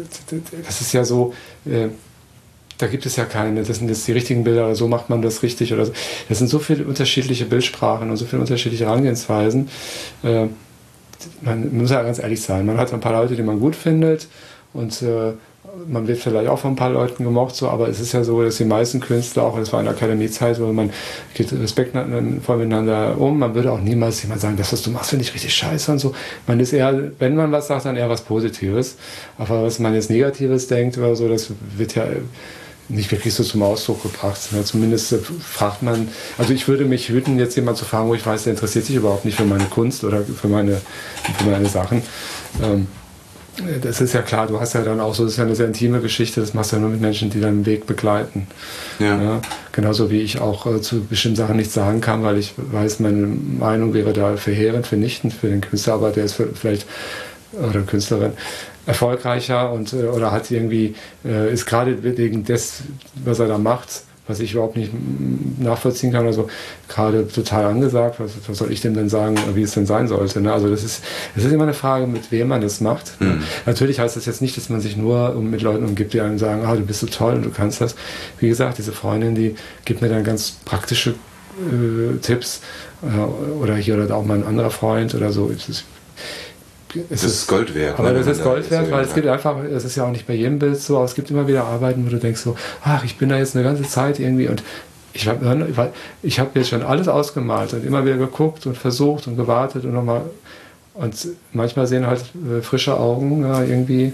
das ist ja so... Äh, da gibt es ja keine, das sind jetzt die richtigen Bilder oder so macht man das richtig oder so. Das sind so viele unterschiedliche Bildsprachen und so viele unterschiedliche Herangehensweisen. Äh, man muss ja ganz ehrlich sein, man hat ein paar Leute, die man gut findet und äh, man wird vielleicht auch von ein paar Leuten gemocht, so, aber es ist ja so, dass die meisten Künstler, auch das war in der Akademiezeit, wo man geht respektvoll miteinander um, man würde auch niemals jemand sagen, das, was du machst, finde ich richtig scheiße und so. Man ist eher, wenn man was sagt, dann eher was Positives. Aber was man jetzt Negatives denkt oder so, das wird ja nicht wirklich so zum Ausdruck gebracht. Ja, zumindest äh, fragt man, also ich würde mich hüten, jetzt jemand zu fragen, wo ich weiß, der interessiert sich überhaupt nicht für meine Kunst oder für meine, für meine Sachen. Ähm, das ist ja klar, du hast ja dann auch so, das ist ja eine sehr intime Geschichte, das machst du ja nur mit Menschen, die deinen Weg begleiten. Ja. Ja, genauso wie ich auch äh, zu bestimmten Sachen nichts sagen kann, weil ich weiß, meine Meinung wäre da verheerend, vernichtend für den Künstler, aber der ist vielleicht, oder Künstlerin, erfolgreicher und äh, oder hat irgendwie äh, ist gerade wegen des, was er da macht, was ich überhaupt nicht nachvollziehen kann, also gerade total angesagt. Was, was soll ich dem denn sagen, wie es denn sein sollte? Ne? Also das ist das ist immer eine Frage, mit wem man das macht. Mhm. Natürlich heißt das jetzt nicht, dass man sich nur mit Leuten umgibt, die einem sagen, ah, du bist so toll und du kannst das. Wie gesagt, diese Freundin, die gibt mir dann ganz praktische äh, Tipps äh, oder hier oder da auch mal ein anderer Freund oder so. Es ist, Es das ist Gold wert. Aber ne? das ist Gold wert, weil es gibt einfach, es ist ja auch nicht bei jedem Bild so, aber es gibt immer wieder Arbeiten, wo du denkst so, ach, ich bin da jetzt eine ganze Zeit irgendwie und ich habe ich hab jetzt schon alles ausgemalt und immer wieder geguckt und versucht und gewartet und nochmal und manchmal sehen halt äh, frische Augen ja, irgendwie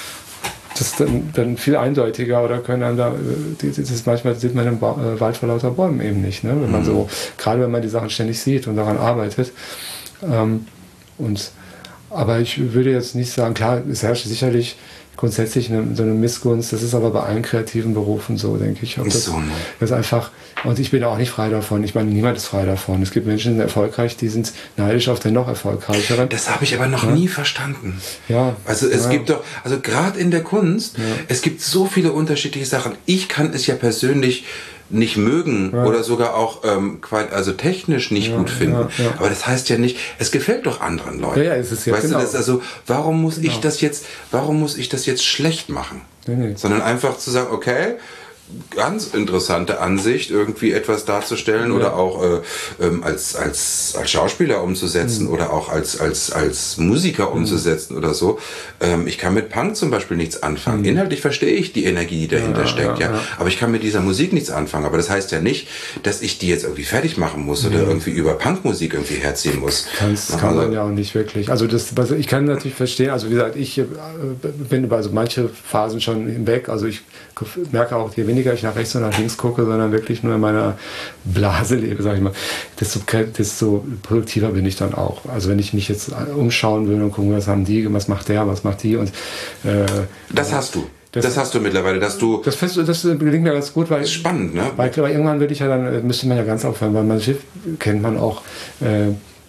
das dann, dann viel eindeutiger oder können dann da, das ist, manchmal sieht man den ba- äh, Wald vor lauter Bäumen eben nicht, ne? Wenn man mhm. so, gerade wenn man die Sachen ständig sieht und daran arbeitet ähm, und aber ich würde jetzt nicht sagen, klar, es herrscht sicherlich grundsätzlich eine, so eine Missgunst, das ist aber bei allen kreativen Berufen so, denke ich. Ob das, so, ne? das ist einfach, und ich bin auch nicht frei davon, ich meine, niemand ist frei davon. Es gibt Menschen, die sind erfolgreich, die sind neidisch auf den noch erfolgreicheren. Das habe ich aber noch ja. nie verstanden. Ja. Also es ja. gibt doch, also gerade in der Kunst, ja. es gibt so viele unterschiedliche Sachen. Ich kann es ja persönlich nicht mögen ja. oder sogar auch ähm, also technisch nicht ja, gut finden. Ja, ja. Aber das heißt ja nicht, es gefällt doch anderen Leuten. Ja, ja, es ist ja, weißt genau. du, das also, warum muss genau. ich das jetzt, warum muss ich das jetzt schlecht machen? Nee, nee. Sondern einfach zu sagen, okay, ganz interessante Ansicht, irgendwie etwas darzustellen ja. oder auch äh, ähm, als, als, als Schauspieler umzusetzen mhm. oder auch als, als, als Musiker umzusetzen mhm. oder so. Ähm, ich kann mit Punk zum Beispiel nichts anfangen. Mhm. Inhaltlich verstehe ich die Energie, die dahinter ja, steckt, ja, ja, ja. aber ich kann mit dieser Musik nichts anfangen. Aber das heißt ja nicht, dass ich die jetzt irgendwie fertig machen muss oder mhm. irgendwie über Punkmusik irgendwie herziehen muss. Das kann also, man ja auch nicht wirklich. Also das, also ich kann natürlich verstehen, also wie gesagt, ich äh, bin über also manche Phasen schon hinweg, also ich merke auch, je weniger ich nach rechts und nach links gucke, sondern wirklich nur in meiner Blase lebe, sag ich mal, desto, desto produktiver bin ich dann auch. Also wenn ich mich jetzt umschauen will und gucken, was haben die, was macht der, was macht die und äh, das hast du. Das, das hast du mittlerweile, dass du... Das, fest, das gelingt mir ganz gut, weil... Das ist spannend, ne? Weil, weil irgendwann würde ich ja dann, müsste man ja ganz aufhören, weil man Schiff kennt man auch äh,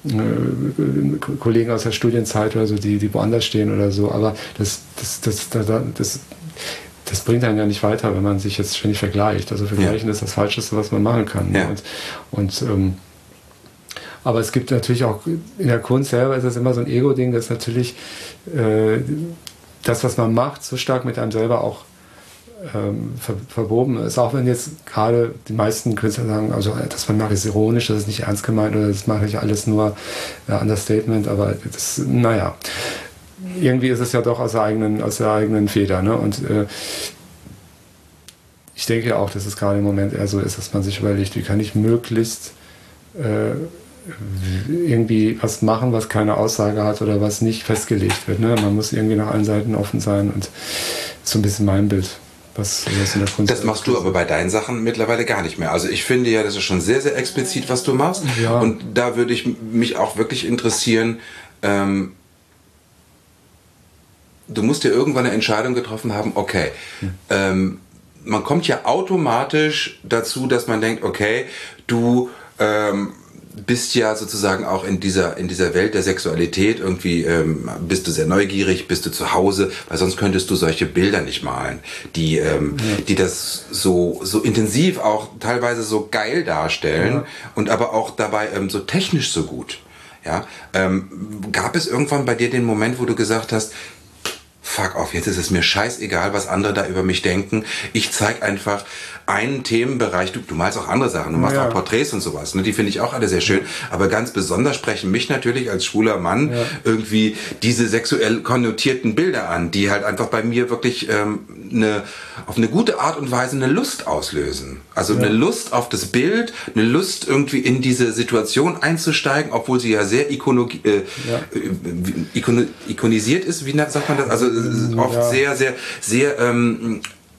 Kollegen aus der Studienzeit oder so, die, die woanders stehen oder so, aber das, das, das, das, das das bringt einen ja nicht weiter, wenn man sich jetzt ständig vergleicht. Also vergleichen ja. ist das Falscheste, was man machen kann. Ja. Und, und, ähm, aber es gibt natürlich auch, in der Kunst selber ist das immer so ein Ego-Ding, das natürlich äh, das, was man macht, so stark mit einem selber auch ähm, ver verwoben ist. Auch wenn jetzt gerade die meisten Künstler sagen, also das, man macht, ist ironisch, das ist nicht ernst gemeint oder das mache ich alles nur äh, Understatement, aber das, naja. Irgendwie ist es ja doch aus der eigenen, aus der eigenen Feder. Ne? Und äh, ich denke ja auch, dass es gerade im Moment eher so ist, dass man sich überlegt, wie kann ich möglichst äh, irgendwie was machen, was keine Aussage hat oder was nicht festgelegt wird. Ne? Man muss irgendwie nach allen Seiten offen sein und so ein bisschen mein Bild. Was, was in der Kunst das machst du aber bei deinen Sachen mittlerweile gar nicht mehr. Also ich finde ja, das ist schon sehr, sehr explizit, was du machst. Ja. Und da würde ich mich auch wirklich interessieren, ähm, du musst dir irgendwann eine Entscheidung getroffen haben, okay, hm. ähm, man kommt ja automatisch dazu, dass man denkt, okay, du ähm, bist ja sozusagen auch in dieser, in dieser Welt der Sexualität irgendwie, ähm, bist du sehr neugierig, bist du zu Hause, weil sonst könntest du solche Bilder nicht malen, die, ähm, ja. die das so, so intensiv auch teilweise so geil darstellen ja. und aber auch dabei ähm, so technisch so gut. Ja? Ähm, gab es irgendwann bei dir den Moment, wo du gesagt hast, fuck off, jetzt ist es mir scheißegal, was andere da über mich denken. Ich zeig einfach einen Themenbereich. Du, du malst auch andere Sachen, du machst ja. auch Porträts und sowas. Ne? Die finde ich auch alle sehr schön. Aber ganz besonders sprechen mich natürlich als schwuler Mann ja. irgendwie diese sexuell konnotierten Bilder an, die halt einfach bei mir wirklich ähm, eine, auf eine gute Art und Weise eine Lust auslösen. Also ja. eine Lust auf das Bild, eine Lust irgendwie in diese Situation einzusteigen, obwohl sie ja sehr ikono, äh, ja. Ikon, ikonisiert ist. Wie sagt man das? Also oft ja. sehr, sehr, sehr ähm,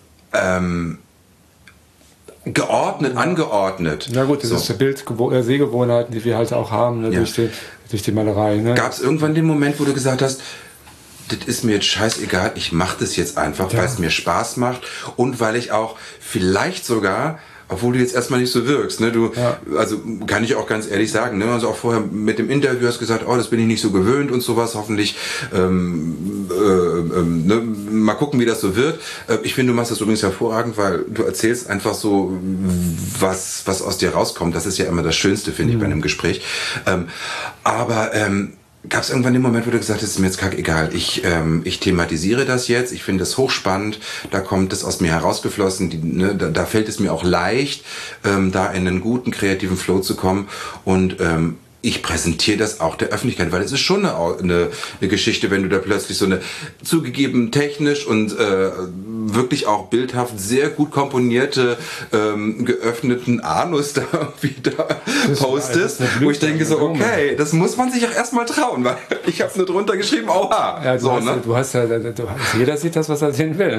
ähm, geordnet, ja. angeordnet. Na gut, das so. ist der Bild, äh, Sehgewohnheiten, die wir halt auch haben, ne, ja. durch, die, durch die Malerei. Ne? Gab es irgendwann den Moment, wo du gesagt hast, das ist mir jetzt scheißegal, ich mache das jetzt einfach, ja. weil es mir Spaß macht und weil ich auch vielleicht sogar, obwohl du jetzt erstmal nicht so wirkst, ne, du, ja. also kann ich auch ganz ehrlich sagen, ne, also auch vorher mit dem Interview hast gesagt, oh, das bin ich nicht so gewöhnt und sowas, hoffentlich, ähm, äh, ähm, ne, mal gucken, wie das so wird. Äh, ich finde, du machst das übrigens hervorragend, weil du erzählst einfach so, was, was aus dir rauskommt. Das ist ja immer das Schönste, finde ich, mhm. bei einem Gespräch. Ähm, aber, ähm, gab es irgendwann den Moment, wo du gesagt hast, ist mir jetzt kackegal, ich, ähm, ich thematisiere das jetzt, ich finde das hochspannend, da kommt es aus mir herausgeflossen, die, ne, da, da fällt es mir auch leicht, ähm, da in einen guten, kreativen Flow zu kommen und ähm, ich präsentiere das auch der Öffentlichkeit, weil es ist schon eine, eine, eine Geschichte, wenn du da plötzlich so eine zugegeben technisch und äh, wirklich auch bildhaft sehr gut komponierte ähm, geöffneten Anus da wieder postest, wo ich denke so, okay, das muss man sich auch erstmal trauen, weil ich habe nur drunter geschrieben, oha. Ja, du, so, hast, ne? du hast ja, du hast, jeder sieht das, was er sehen will.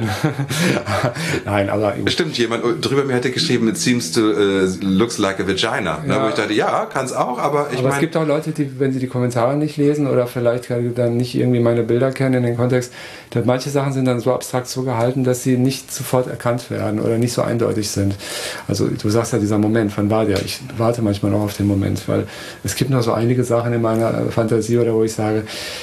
Nein, aber stimmt, jemand drüber mir hätte geschrieben, it seems to uh, looks like a vagina, ne? Ja. Wo ich dachte, ja, kann es auch, aber ich aber es gibt auch Leute, die, wenn sie die Kommentare nicht lesen oder vielleicht dann nicht irgendwie meine Bilder kennen in den Kontext, dass manche Sachen sind dann so abstrakt so gehalten, dass sie nicht sofort erkannt werden oder nicht so eindeutig sind. Also du sagst ja, dieser Moment, wann war der? Ich warte manchmal noch auf den Moment, weil es gibt noch so einige Sachen in meiner Fantasie oder wo ich sage,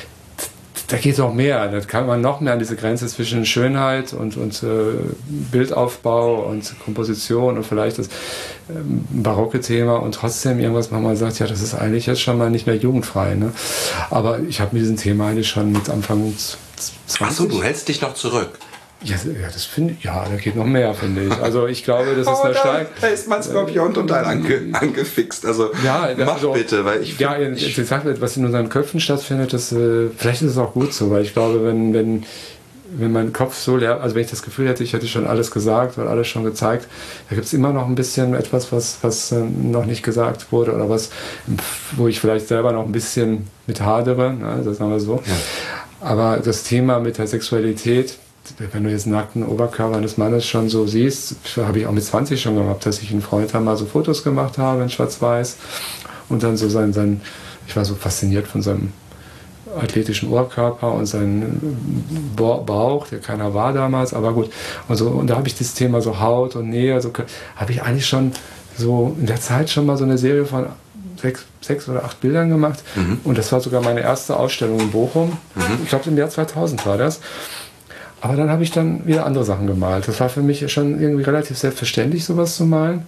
da geht es auch mehr. Da kann man noch mehr an diese Grenze zwischen Schönheit und, und äh, Bildaufbau und Komposition und vielleicht das ähm, barocke Thema und trotzdem irgendwas, wo man sagt, ja, das ist eigentlich jetzt schon mal nicht mehr jugendfrei. Ne? Aber ich habe mit diesem Thema eigentlich schon mit Anfang zwanzig... Achso, du hältst dich noch zurück. Ja, ja, das finde ich, ja, da geht noch mehr, finde ich. Also ich glaube, das ist oh, eine stark. Da ist mein Skorpion total ange, angefixt. Also ja, mach also, bitte, weil ich. Ja, ich, ich sag, was in unseren Köpfen stattfindet, das, äh, vielleicht ist es auch gut so, weil ich glaube, wenn, wenn, wenn mein Kopf so leer, also wenn ich das Gefühl hätte, ich hätte schon alles gesagt oder alles schon gezeigt, da gibt es immer noch ein bisschen etwas, was, was äh, noch nicht gesagt wurde oder was, wo ich vielleicht selber noch ein bisschen mit hadere, ne, das sagen wir so. Ja. Aber das Thema mit der Sexualität, wenn du jetzt einen nackten Oberkörper eines Mannes schon so siehst, habe ich auch mit zwanzig schon gehabt, dass ich einen Freund mal so Fotos gemacht habe in Schwarz-Weiß und dann so sein, sein, ich war so fasziniert von seinem athletischen Oberkörper und seinen Bauch, der keiner war damals, aber gut. Und, so, und da habe ich das Thema so Haut und Nähe, so, habe ich eigentlich schon so in der Zeit schon mal so eine Serie von sechs, sechs oder acht Bildern gemacht mhm. und das war sogar meine erste Ausstellung in Bochum. Mhm. Ich glaube im Jahr zweitausend war das. Aber dann habe ich dann wieder andere Sachen gemalt. Das war für mich schon irgendwie relativ selbstverständlich, sowas zu malen.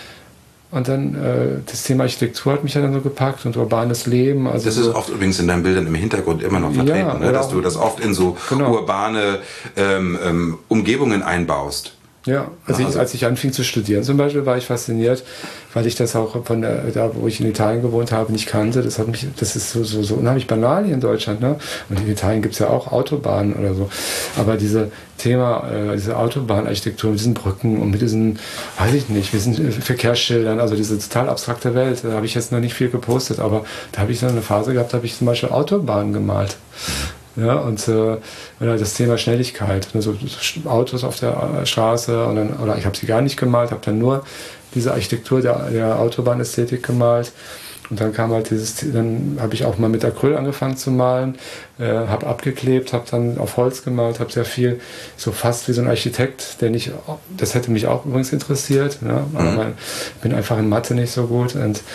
Und dann äh, das Thema Architektur hat mich ja dann so gepackt und urbanes Leben. Also das ist so oft übrigens in deinen Bildern im Hintergrund immer noch vertreten, ja, ne? Dass du das oft in so genau. urbane ähm, ähm, Umgebungen einbaust. Ja, also, also. Ich, als ich anfing zu studieren zum Beispiel, war ich fasziniert, weil ich das auch von der, da, wo ich in Italien gewohnt habe, nicht kannte. Das hat mich, das ist so, so, so unheimlich banal hier in Deutschland, ne? Und in Italien gibt es ja auch Autobahnen oder so. Aber diese Thema, äh, diese Autobahnarchitektur mit diesen Brücken und mit diesen, weiß ich nicht, mit diesen Verkehrsschildern, also diese total abstrakte Welt, da habe ich jetzt noch nicht viel gepostet, aber da habe ich so eine Phase gehabt, da habe ich zum Beispiel Autobahnen gemalt. Ja, und äh, das Thema Schnelligkeit, also Autos auf der Straße, und dann, oder ich habe sie gar nicht gemalt, habe dann nur diese Architektur der, der Autobahnästhetik gemalt. Und dann kam halt dieses, dann habe ich auch mal mit Acryl angefangen zu malen, äh, habe abgeklebt, habe dann auf Holz gemalt, habe sehr viel, so fast wie so ein Architekt, der nicht, das hätte mich auch übrigens interessiert, ne? Aber mhm. ich bin einfach in Mathe nicht so gut und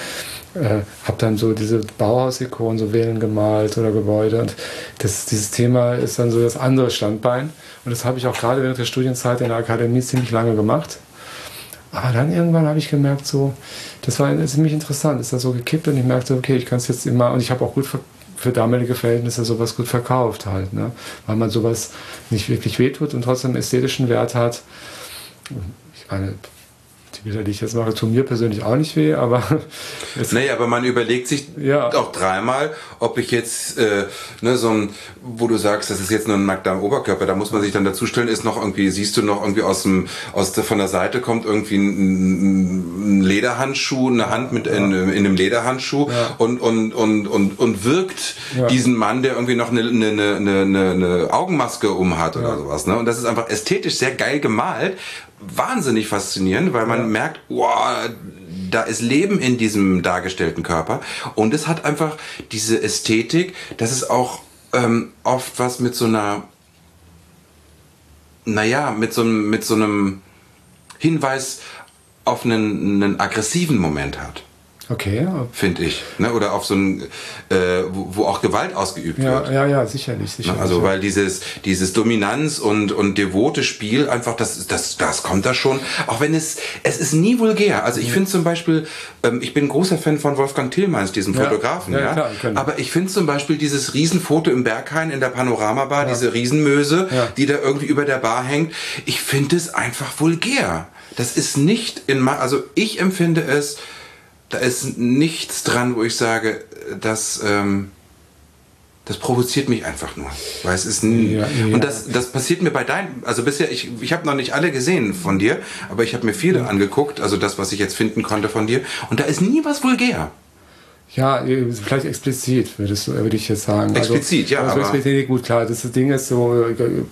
äh, habe dann so diese Bauhaus-Ikonen, so Villen gemalt oder Gebäude. Und das, dieses Thema ist dann so das andere Standbein. Und das habe ich auch gerade während der Studienzeit in der Akademie ziemlich lange gemacht. Aber dann irgendwann habe ich gemerkt, so, das war ziemlich interessant, ist das so gekippt und ich merkte, okay, ich kann es jetzt immer, und ich habe auch gut für, für damalige Verhältnisse sowas gut verkauft halt, ne? Weil man sowas nicht wirklich wehtut und trotzdem ästhetischen Wert hat. Ich meine, die Bilder, die ich jetzt mache, tun mir persönlich auch nicht weh, aber... Naja, aber man überlegt sich ja. auch dreimal, ob ich jetzt, äh, ne, so ein, wo du sagst, das ist jetzt nur ein nackter Oberkörper, da muss man sich dann dazu stellen, ist noch irgendwie, siehst du noch irgendwie aus dem, aus der, von der Seite kommt irgendwie ein, ein Lederhandschuh, eine Hand mit in, in einem Lederhandschuh ja. und, und, und, und, und wirkt ja. diesen Mann, der irgendwie noch eine, eine, eine, eine, eine Augenmaske umhat oder ja. sowas, ne? Und das ist einfach ästhetisch sehr geil gemalt, wahnsinnig faszinierend, weil man ja. merkt, wow, da ist Leben in diesem dargestellten Körper und es hat einfach diese Ästhetik, dass es auch ähm, oft was mit so einer, naja, mit so einem, mit so einem Hinweis auf einen, einen aggressiven Moment hat. Okay. Finde ich. Ne? Oder auf so ein, äh, wo, wo auch Gewalt ausgeübt ja, wird. Ja, ja, sicherlich. sicherlich also ja. weil dieses, dieses Dominanz und, und devote Spiel einfach, das, das, das kommt da schon. Auch wenn es, es ist nie vulgär. Also ich ja. finde zum Beispiel, ähm, ich bin großer Fan von Wolfgang Tillmans, diesem ja. Fotografen. Ja, ja? Klar, aber ich finde zum Beispiel dieses Riesenfoto im Berghain in der Panoramabar, ja. diese Riesenmöse, ja. die da irgendwie über der Bar hängt. Ich finde es einfach vulgär. Das ist nicht in, also ich empfinde es, da ist nichts dran, wo ich sage, das, ähm, das provoziert mich einfach nur. Weil es ist nie, ja, ja. Und das, das passiert mir bei deinen, also bisher, ich, ich habe noch nicht alle gesehen von dir, aber ich habe mir viele ja. angeguckt, also das, was ich jetzt finden konnte von dir, und da ist nie was vulgär. Ja, vielleicht explizit, würdest du, würde ich jetzt sagen. Explizit, also, ja. Also aber explizit, gut, klar, das Ding ist so,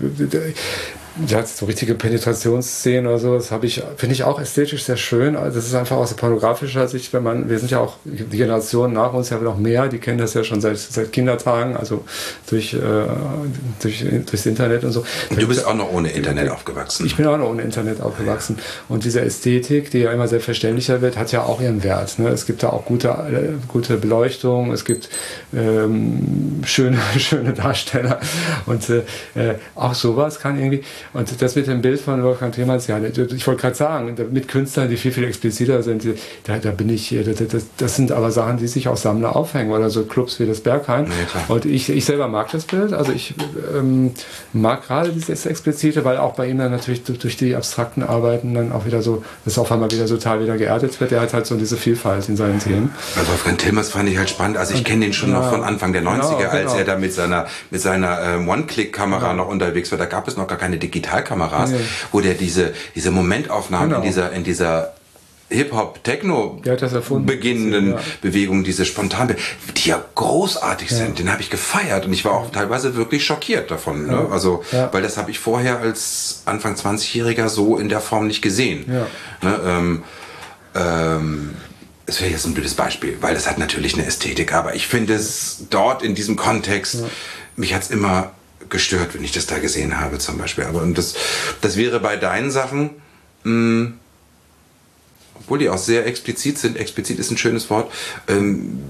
ja, so richtige Penetrationsszenen oder so, das habe ich, finde ich auch ästhetisch sehr schön. Das ist einfach aus pornografischer Sicht, wenn man, wir sind ja auch, die Generation nach uns ja noch mehr, die kennen das ja schon seit, seit Kindertagen, also durch, äh, durch, durchs Internet und so. Und du bist auch noch ohne Internet aufgewachsen. Ich bin auch noch ohne Internet aufgewachsen. Ja. Und diese Ästhetik, die ja immer selbstverständlicher wird, hat ja auch ihren Wert. Ne? Es gibt da auch gute, äh, gute Beleuchtung, es gibt ähm, schöne, schöne Darsteller und äh, auch sowas kann irgendwie. Und das mit dem Bild von Wolfgang Tillmans, ja, ich wollte gerade sagen, mit Künstlern, die viel, viel expliziter sind, da, da bin ich, das, das sind aber Sachen, die sich auch Sammler aufhängen oder so Clubs wie das Berghain. Nee, und ich, ich selber mag das Bild, also ich ähm, mag gerade dieses Explizite, weil auch bei ihm dann natürlich durch die abstrakten Arbeiten dann auch wieder so, das auf einmal wieder total wieder geerdet wird. Er hat halt so diese Vielfalt in seinen Themen. Bei Wolfgang Tillmans fand ich halt spannend, also ich kenne den schon ja, noch von Anfang der neunziger, genau, als genau. er da mit seiner, mit seiner ähm, One-Click-Kamera ja. noch unterwegs war, da gab es noch gar keine Digitalkameras, nee. wo der diese, diese Momentaufnahmen genau. in dieser, in dieser Hip-Hop-Techno beginnenden ja. Bewegung, diese spontan, die ja großartig ja. sind, den habe ich gefeiert und ich war auch teilweise wirklich schockiert davon. Ja. Ne? Also, ja. weil das habe ich vorher als Anfang zwanzigjähriger so in der Form nicht gesehen. Ja. Ne? Ähm, ähm, das wäre jetzt ein blödes Beispiel, weil das hat natürlich eine Ästhetik, aber ich finde es dort in diesem Kontext, ja. mich hat es immer gestört, wenn ich das da gesehen habe zum Beispiel. Aber und das, das wäre bei deinen Sachen, mh, obwohl die auch sehr explizit sind, explizit ist ein schönes Wort, ähm,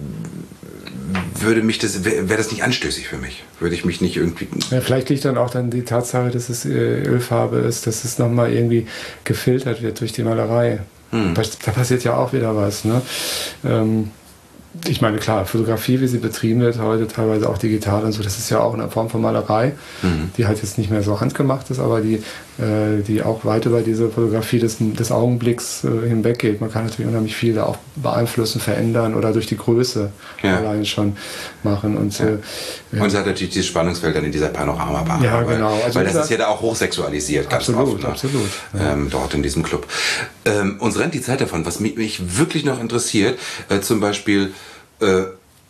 würde mich das, wäre wär das nicht anstößig für mich. Würde ich mich nicht irgendwie... Ja, vielleicht liegt dann auch dann die Tatsache, dass es Ölfarbe ist, dass es nochmal irgendwie gefiltert wird durch die Malerei. Hm. Da, da passiert ja auch wieder was, ne? Ähm, ich meine, klar, Fotografie, wie sie betrieben wird, heute teilweise auch digital und so, das ist ja auch eine Form von Malerei, mhm. die halt jetzt nicht mehr so handgemacht ist, aber die, äh, die auch weit über diese Fotografie des, des Augenblicks äh, hinweggeht. Man kann natürlich unheimlich viel da auch beeinflussen, verändern oder durch die Größe ja. allein schon machen. Und, ja. äh, und es hat natürlich dieses Spannungsfeld dann in dieser Panoramabar. Ja, weil, genau. Also weil das ist ja da auch hochsexualisiert, ganz absolut, oft. Ne? Absolut, ja. ähm, dort in diesem Club. Ähm, uns rennt die Zeit davon. Was mich, mich wirklich noch interessiert, äh, zum Beispiel, äh,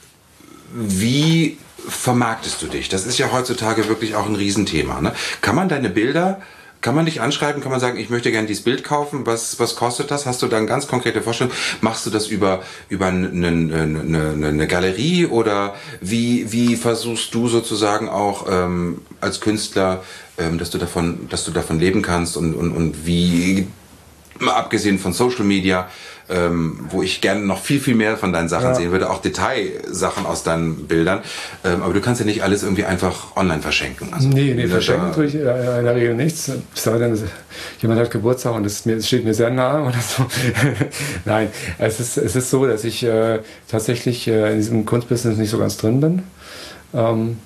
wie vermarktest du dich? Das ist ja heutzutage wirklich auch ein Riesenthema. Ne? Kann man deine Bilder, kann man dich anschreiben, kann man sagen, ich möchte gerne dieses Bild kaufen, was, was kostet das? Hast du da eine ganz konkrete Vorstellung? Machst du das über, über eine, eine, eine, eine Galerie oder wie, wie versuchst du sozusagen auch ähm, als Künstler, ähm, dass du davon, dass du davon leben kannst und, und, und wie mal abgesehen von Social Media, ähm, wo ich gerne noch viel, viel mehr von deinen Sachen ja. sehen würde, auch Detailsachen aus deinen Bildern. Ähm, aber du kannst ja nicht alles irgendwie einfach online verschenken. Also, nee, nee, verschenken tue ich in der Regel nichts. Es sei denn, jemand hat Geburtstag und es steht mir sehr nahe oder so. Nein, es ist, es ist so, dass ich äh, tatsächlich äh, in diesem Kunstbusiness nicht so ganz drin bin. Ähm,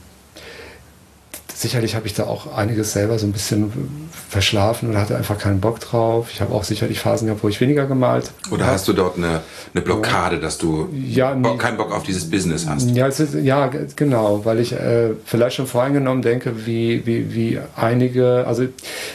Sicherlich habe ich da auch einiges selber so ein bisschen verschlafen oder hatte einfach keinen Bock drauf. Ich habe auch sicherlich Phasen gehabt, wo ich weniger gemalt habe. Oder hast du dort eine, eine Blockade, dass du ja, Bock, keinen Bock auf dieses Business hast? Ja, es ist, ja genau, weil ich äh, vielleicht schon voreingenommen denke, wie, wie, wie einige, also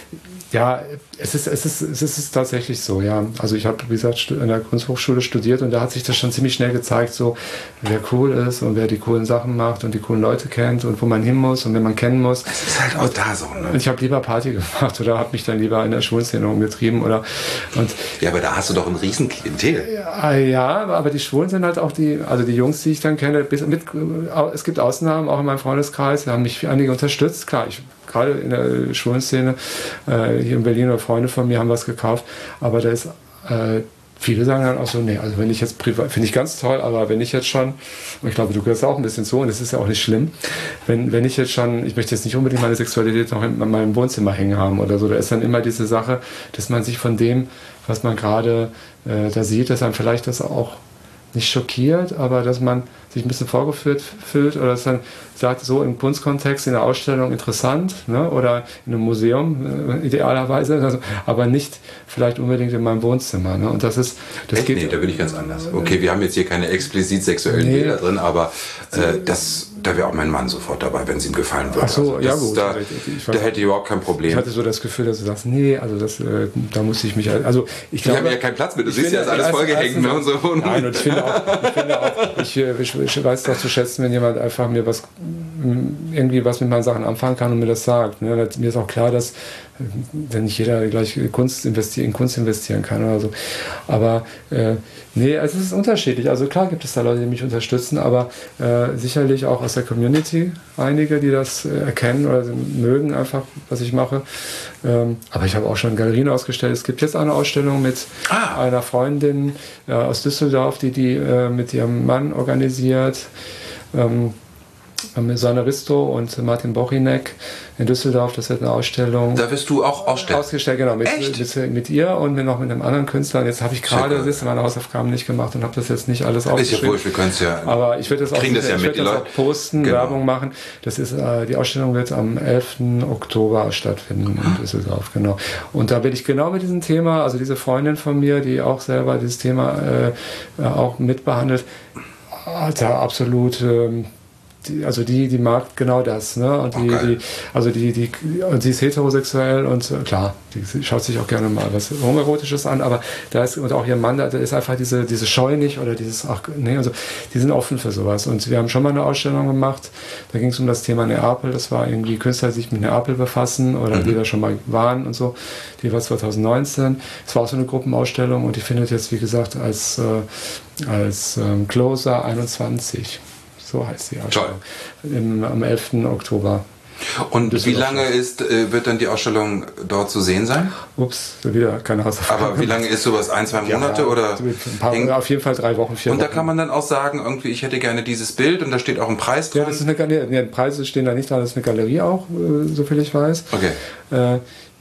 ja, es ist, es, ist, es ist tatsächlich so, ja. Also ich habe, wie gesagt, an der Kunsthochschule studiert und da hat sich das schon ziemlich schnell gezeigt, so wer cool ist und wer die coolen Sachen macht und die coolen Leute kennt und wo man hin muss und wen man kennen muss. Das ist halt auch da so, ne? Und ich habe lieber Party gemacht oder habe mich dann lieber in der Schwulenszene umgetrieben oder und ja, aber da hast du doch ein riesen Klientel. Ja, ja, aber die Schwulen sind halt auch die, also die Jungs, die ich dann kenne, bis, mit, es gibt Ausnahmen, auch in meinem Freundeskreis, da haben mich einige unterstützt, klar, ich gerade in der Schwulenszene, äh, hier in Berlin oder Freunde von mir haben was gekauft, aber da ist, äh, viele sagen dann auch so, nee, also wenn ich jetzt privat, finde ich ganz toll, aber wenn ich jetzt schon, und ich glaube, du gehörst auch ein bisschen zu und das ist ja auch nicht schlimm, wenn, wenn ich jetzt schon, ich möchte jetzt nicht unbedingt meine Sexualität noch in meinem Wohnzimmer hängen haben oder so, da ist dann immer diese Sache, dass man sich von dem, was man gerade äh, da sieht, dass einem vielleicht das auch nicht schockiert, aber dass man sich ein bisschen vorgeführt fühlt oder dass man sagt, so im Kunstkontext, in der Ausstellung interessant, ne, oder in einem Museum äh, idealerweise, also, aber nicht vielleicht unbedingt in meinem Wohnzimmer. Ne? Und das ist, das Echt? geht. Nee, da bin ich ganz anders. Okay, wir haben jetzt hier keine explizit sexuellen nee. Bilder drin, aber äh, das, da wäre auch mein Mann sofort dabei, wenn es ihm gefallen würde. Ach so, also, ja gut. Da, ich, ich da hätte ich überhaupt kein Problem. Ich hatte so das Gefühl, dass du sagst, nee, also das, äh, da musste ich mich, also ich glaube, wir haben ja keinen Platz mehr, du siehst ja, das alles vollgehängt in unserer Wohnung. Nein, und ich finde auch, ich, finde auch ich, ich, ich weiß doch zu schätzen, wenn jemand einfach mir was, irgendwie was mit meinen Sachen anfangen kann und mir das sagt. Ne? Mir ist auch klar, dass wenn nicht jeder gleich Kunst investieren, in Kunst investieren kann oder so. Aber äh, nee, es ist unterschiedlich. Also klar gibt es da Leute, die mich unterstützen, aber äh, sicherlich auch aus der Community einige, die das äh, erkennen oder mögen einfach, was ich mache. Ähm, aber ich habe auch schon Galerien ausgestellt. Es gibt jetzt eine Ausstellung mit ah. einer Freundin äh, aus Düsseldorf, die die äh, mit ihrem Mann organisiert. Ähm, Susanne Risto und Martin Bochinek in Düsseldorf, das wird eine Ausstellung. Da wirst du auch ausstellen? Ausgestellt, genau, mit, mit, mit ihr und mit, noch mit einem anderen Künstler. Und jetzt habe ich gerade meine Hausaufgaben nicht gemacht und habe das jetzt nicht alles aufgeschrieben. Ist ja wurscht, wir können es ja. Aber ich werde das auch, das ja ich werd das auch posten, genau. Werbung machen. Das ist, äh, die Ausstellung wird am elften Oktober stattfinden in Düsseldorf, genau. Und da werde ich genau mit diesem Thema, also diese Freundin von mir, die auch selber dieses Thema äh, auch mitbehandelt, hat da absolut ähm, Die, also die, die mag genau das, ne? Und die, okay. die, also die, die, und sie ist heterosexuell und äh, klar, die schaut sich auch gerne mal was Homoerotisches an, aber da ist, und auch ihr Mann, da ist einfach diese, diese Scheu nicht oder dieses, ach nee, also die sind offen für sowas. Und wir haben schon mal eine Ausstellung gemacht, da ging es um das Thema Neapel, das war irgendwie Künstler, die sich mit Neapel befassen oder mhm. die da schon mal waren und so, die war zwanzig neunzehn. Es war auch so eine Gruppenausstellung und die findet jetzt, wie gesagt, als, äh, als ähm, Closer einundzwanzig. So heißt die Ausstellung. Im, am elften Oktober. Und wie lange ist, äh, wird dann die Ausstellung dort zu sehen sein? Ups, wieder keine Hausaufgaben. Aber wie lange ist sowas? Ein, zwei Monate? Ja, oder ein paar, auf jeden Fall drei Wochen, vier Und Wochen. Da kann man dann auch sagen, irgendwie, ich hätte gerne dieses Bild und da steht auch ein Preis dran? Ja, das ist eine Galerie. Nee, Preise stehen da nicht dran, das ist eine Galerie auch, so viel ich weiß. Okay. Äh,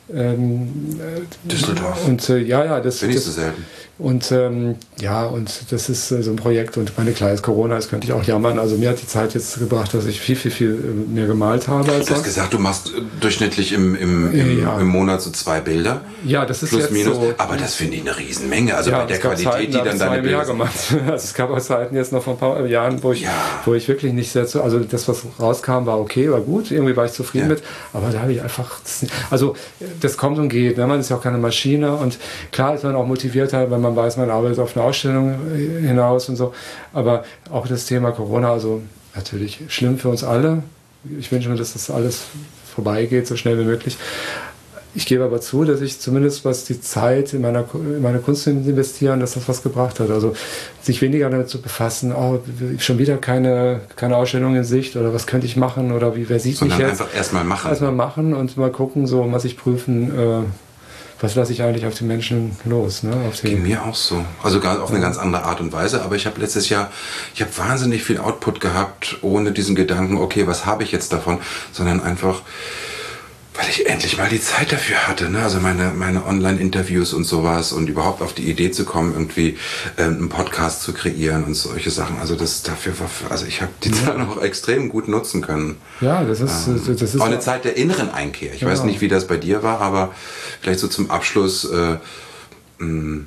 ähm, Düsseldorf. Und äh, ja, ja, das bin ich das, so selten. Und ähm, ja, und das ist äh, so ein Projekt und meine klar ist Corona, das könnte ich auch jammern. Also mir hat die Zeit jetzt gebracht, dass ich viel, viel, viel äh, mehr gemalt habe. Als du hast gesagt, du machst äh, durchschnittlich im, im, im, ja. im Monat so zwei Bilder. Ja, das ist plus jetzt minus. So, aber das finde ich eine Riesenmenge. Also ja, bei der Qualität, Zeiten, die dann deine Bilder gemacht. Also es gab auch Zeiten jetzt noch vor ein paar Jahren, wo ich, ja. wo ich wirklich nicht sehr zu, also das, was rauskam, war okay, war gut. Irgendwie war ich zufrieden ja. mit. Aber da habe ich einfach, das, also das kommt und geht. Ne? Man ist ja auch keine Maschine und klar ist man auch motivierter, wenn man weiß, man arbeitet auf eine Ausstellung hinaus und so. Aber auch das Thema Corona, also natürlich schlimm für uns alle. Ich wünsche mir, dass das alles vorbeigeht, so schnell wie möglich. Ich gebe aber zu, dass ich zumindest, was die Zeit in meiner, in meine Kunst zu investieren, dass das was gebracht hat. Also sich weniger damit zu befassen, oh, schon wieder keine, keine Ausstellung in Sicht oder was könnte ich machen oder wie, wer sieht Sondern mich jetzt. Einfach erstmal machen. Erstmal machen und mal gucken, so mal sich prüfen, äh, was lasse ich eigentlich auf die Menschen los? Ne? Auf die Geht mir auch so. Also gar auf eine ganz andere Art und Weise. Aber ich habe letztes Jahr, ich habe wahnsinnig viel Output gehabt, ohne diesen Gedanken, okay, was habe ich jetzt davon? Sondern einfach, weil ich endlich mal die Zeit dafür hatte, ne? Also meine, meine Online-Interviews und sowas und überhaupt auf die Idee zu kommen, irgendwie ähm, einen Podcast zu kreieren und solche Sachen. Also das dafür war, also ich habe die Zeit auch extrem gut nutzen können. Ja, das ist, ähm, das ist auch eine Zeit der inneren Einkehr. Ich genau. weiß nicht, wie das bei dir war, aber vielleicht so zum Abschluss, äh, mh,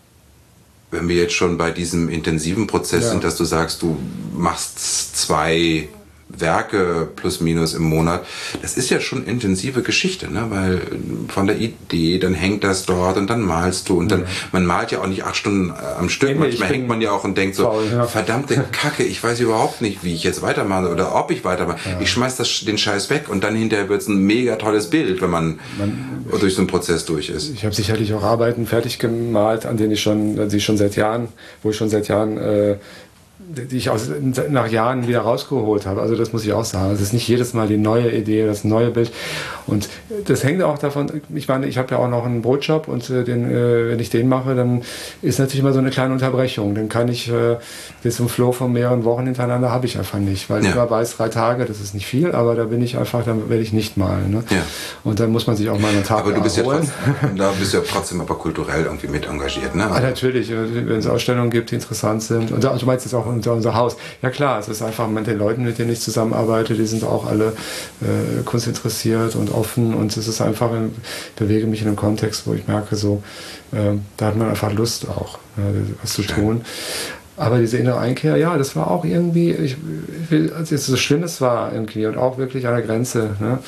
wenn wir jetzt schon bei diesem intensiven Prozess ja. sind, dass du sagst, du machst zwei Werke plus minus im Monat, das ist ja schon intensive Geschichte, ne? Weil von der Idee, dann hängt das dort und dann malst du und dann, ja. man malt ja auch nicht acht Stunden am Stück, nee, manchmal hängt man ja auch und denkt so, faul, ja. verdammte Kacke, ich weiß überhaupt nicht, wie ich jetzt weitermache oder ob ich weitermache. Ja. Ich schmeiß das, den Scheiß weg und dann hinterher wird es ein mega tolles Bild, wenn man, man durch so einen Prozess durch ist. Ich habe sicherlich auch Arbeiten fertig gemalt, an denen ich schon, die ich schon seit Jahren, wo ich schon seit Jahren äh, die ich aus, nach Jahren wieder rausgeholt habe. Also das muss ich auch sagen. Es ist nicht jedes Mal die neue Idee, das neue Bild. Und das hängt auch davon, ich meine, ich habe ja auch noch einen Brotjob und äh, den, äh, wenn ich den mache, dann ist natürlich immer so eine kleine Unterbrechung. Dann kann ich äh, das im Flow von mehreren Wochen hintereinander habe ich einfach nicht. Weil ja. ich immer weiß, drei Tage, das ist nicht viel, aber da bin ich einfach, dann werde ich nicht malen. Ne? Ja. Und dann muss man sich auch mal einen Tag aber du bist erholen. Ja trotzdem, da bist du ja trotzdem aber kulturell irgendwie mit engagiert, ne? Ah, natürlich, wenn es Ausstellungen gibt, die interessant sind. Und du meinst jetzt auch unser, unser Haus. Ja klar, es ist einfach mit den Leuten, mit denen ich zusammenarbeite, die sind auch alle äh, kunstinteressiert und offen und es ist einfach, ich bewege mich in einem Kontext, wo ich merke, so, äh, da hat man einfach Lust auch, ja, was zu tun. Aber diese innere Einkehr, ja, das war auch irgendwie, ich, ich will, als es so schlimm es war irgendwie und auch wirklich an der Grenze, ne?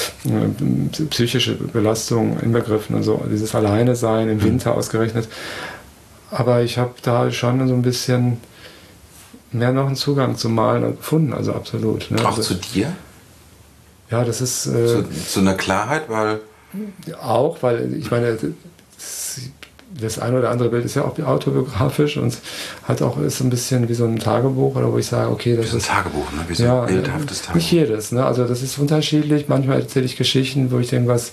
Psychische Belastung inbegriffen und so, dieses Alleine sein im Winter ausgerechnet. Aber ich habe da schon so ein bisschen mehr noch einen Zugang zum Malen gefunden, also absolut. Ne? Auch also, zu dir? Ja, das ist... Äh, zu, zu einer Klarheit, weil... Auch, weil ich meine, das, das eine oder andere Bild ist ja auch autobiografisch und hat auch ist ein bisschen wie so ein Tagebuch, oder wo ich sage, okay, das wie so ein ist... Tagebuch, ne? Wie so ja, ein bildhaftes Tagebuch. Nicht jedes, ne? Also das ist unterschiedlich. Manchmal erzähle ich Geschichten, wo ich irgendwas,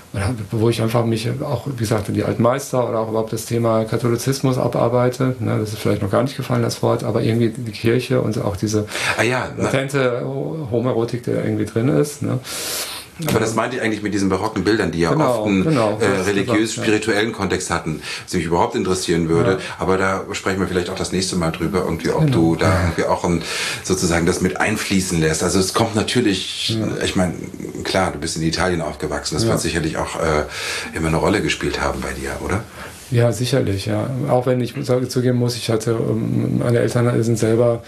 wo ich einfach mich auch, wie gesagt, die alten Meister oder auch überhaupt das Thema Katholizismus abarbeite. Ne? Das ist vielleicht noch gar nicht gefallen, das Wort, aber irgendwie die Kirche und auch diese ah, ja, latente Homoerotik, die da irgendwie drin ist. Ne? Aber das meinte ich eigentlich mit diesen barocken Bildern, die ja genau, oft einen genau, äh, religiös-spirituellen ja. Kontext hatten, was mich überhaupt interessieren würde. Ja. Aber da sprechen wir vielleicht auch das nächste Mal drüber, irgendwie, ob genau. du da irgendwie auch ein, sozusagen das mit einfließen lässt. Also es kommt natürlich, ja. ich meine, klar, du bist in Italien aufgewachsen, das ja. wird sicherlich auch äh, immer eine Rolle gespielt haben bei dir, oder? Ja, sicherlich, ja. Auch wenn ich zugeben muss, ich hatte, meine Eltern sind selber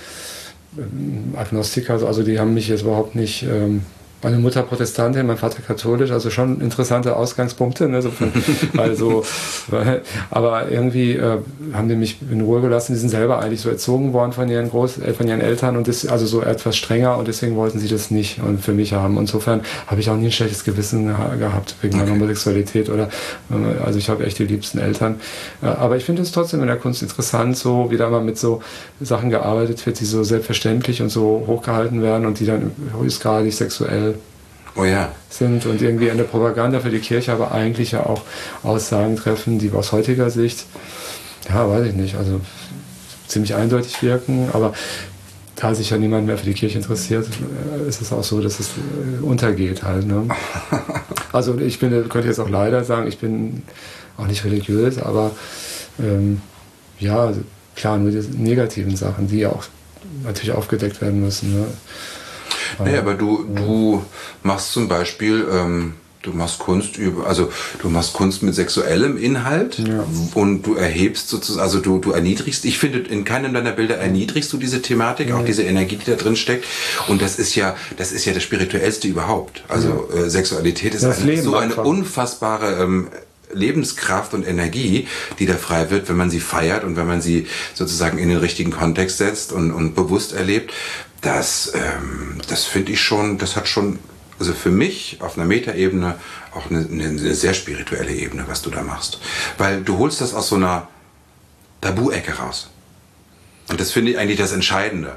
Agnostiker, also die haben mich jetzt überhaupt nicht... Ähm, meine Mutter Protestantin, mein Vater katholisch, also schon interessante Ausgangspunkte. Ne? So von, also, aber irgendwie äh, haben die mich in Ruhe gelassen. Die sind selber eigentlich so erzogen worden von ihren, Groß, äh, von ihren Eltern und das, also so etwas strenger und deswegen wollten sie das nicht und für mich haben. Insofern habe ich auch nie ein schlechtes Gewissen gehabt wegen meiner okay. Homosexualität oder äh, also ich habe echt die liebsten Eltern. Äh, aber ich finde es trotzdem in der Kunst interessant, so wie da mal mit so Sachen gearbeitet wird, die so selbstverständlich und so hochgehalten werden und die dann höchstgradig sexuell oh ja. sind und irgendwie in der Propaganda für die Kirche aber eigentlich ja auch Aussagen treffen, die aus heutiger Sicht, ja, weiß ich nicht, also ziemlich eindeutig wirken, aber da sich ja niemand mehr für die Kirche interessiert, ist es auch so, dass es untergeht halt. Ne? Also ich bin, könnte jetzt auch leider sagen, ich bin auch nicht religiös, aber ähm, ja, klar, nur die negativen Sachen, die auch natürlich aufgedeckt werden müssen. Ne? Nee, aber du, du machst zum Beispiel, ähm, du machst Kunst über, also du machst Kunst mit sexuellem Inhalt ja. und du erhebst sozusagen, also du, du erniedrigst, ich finde, in keinem deiner Bilder erniedrigst du diese Thematik, ja. auch diese Energie, die da drin steckt. Und das ist ja, das ist ja das Spirituellste überhaupt. Also ja. äh, Sexualität ist eine, so eine unfassbare ähm, Lebenskraft und Energie, die da frei wird, wenn man sie feiert und wenn man sie sozusagen in den richtigen Kontext setzt und, und bewusst erlebt. Das, ähm, das finde ich schon, das hat schon, also für mich auf einer Metaebene auch eine, eine sehr spirituelle Ebene, was du da machst. Weil du holst das aus so einer Tabu-Ecke raus. Und das finde ich eigentlich das Entscheidende.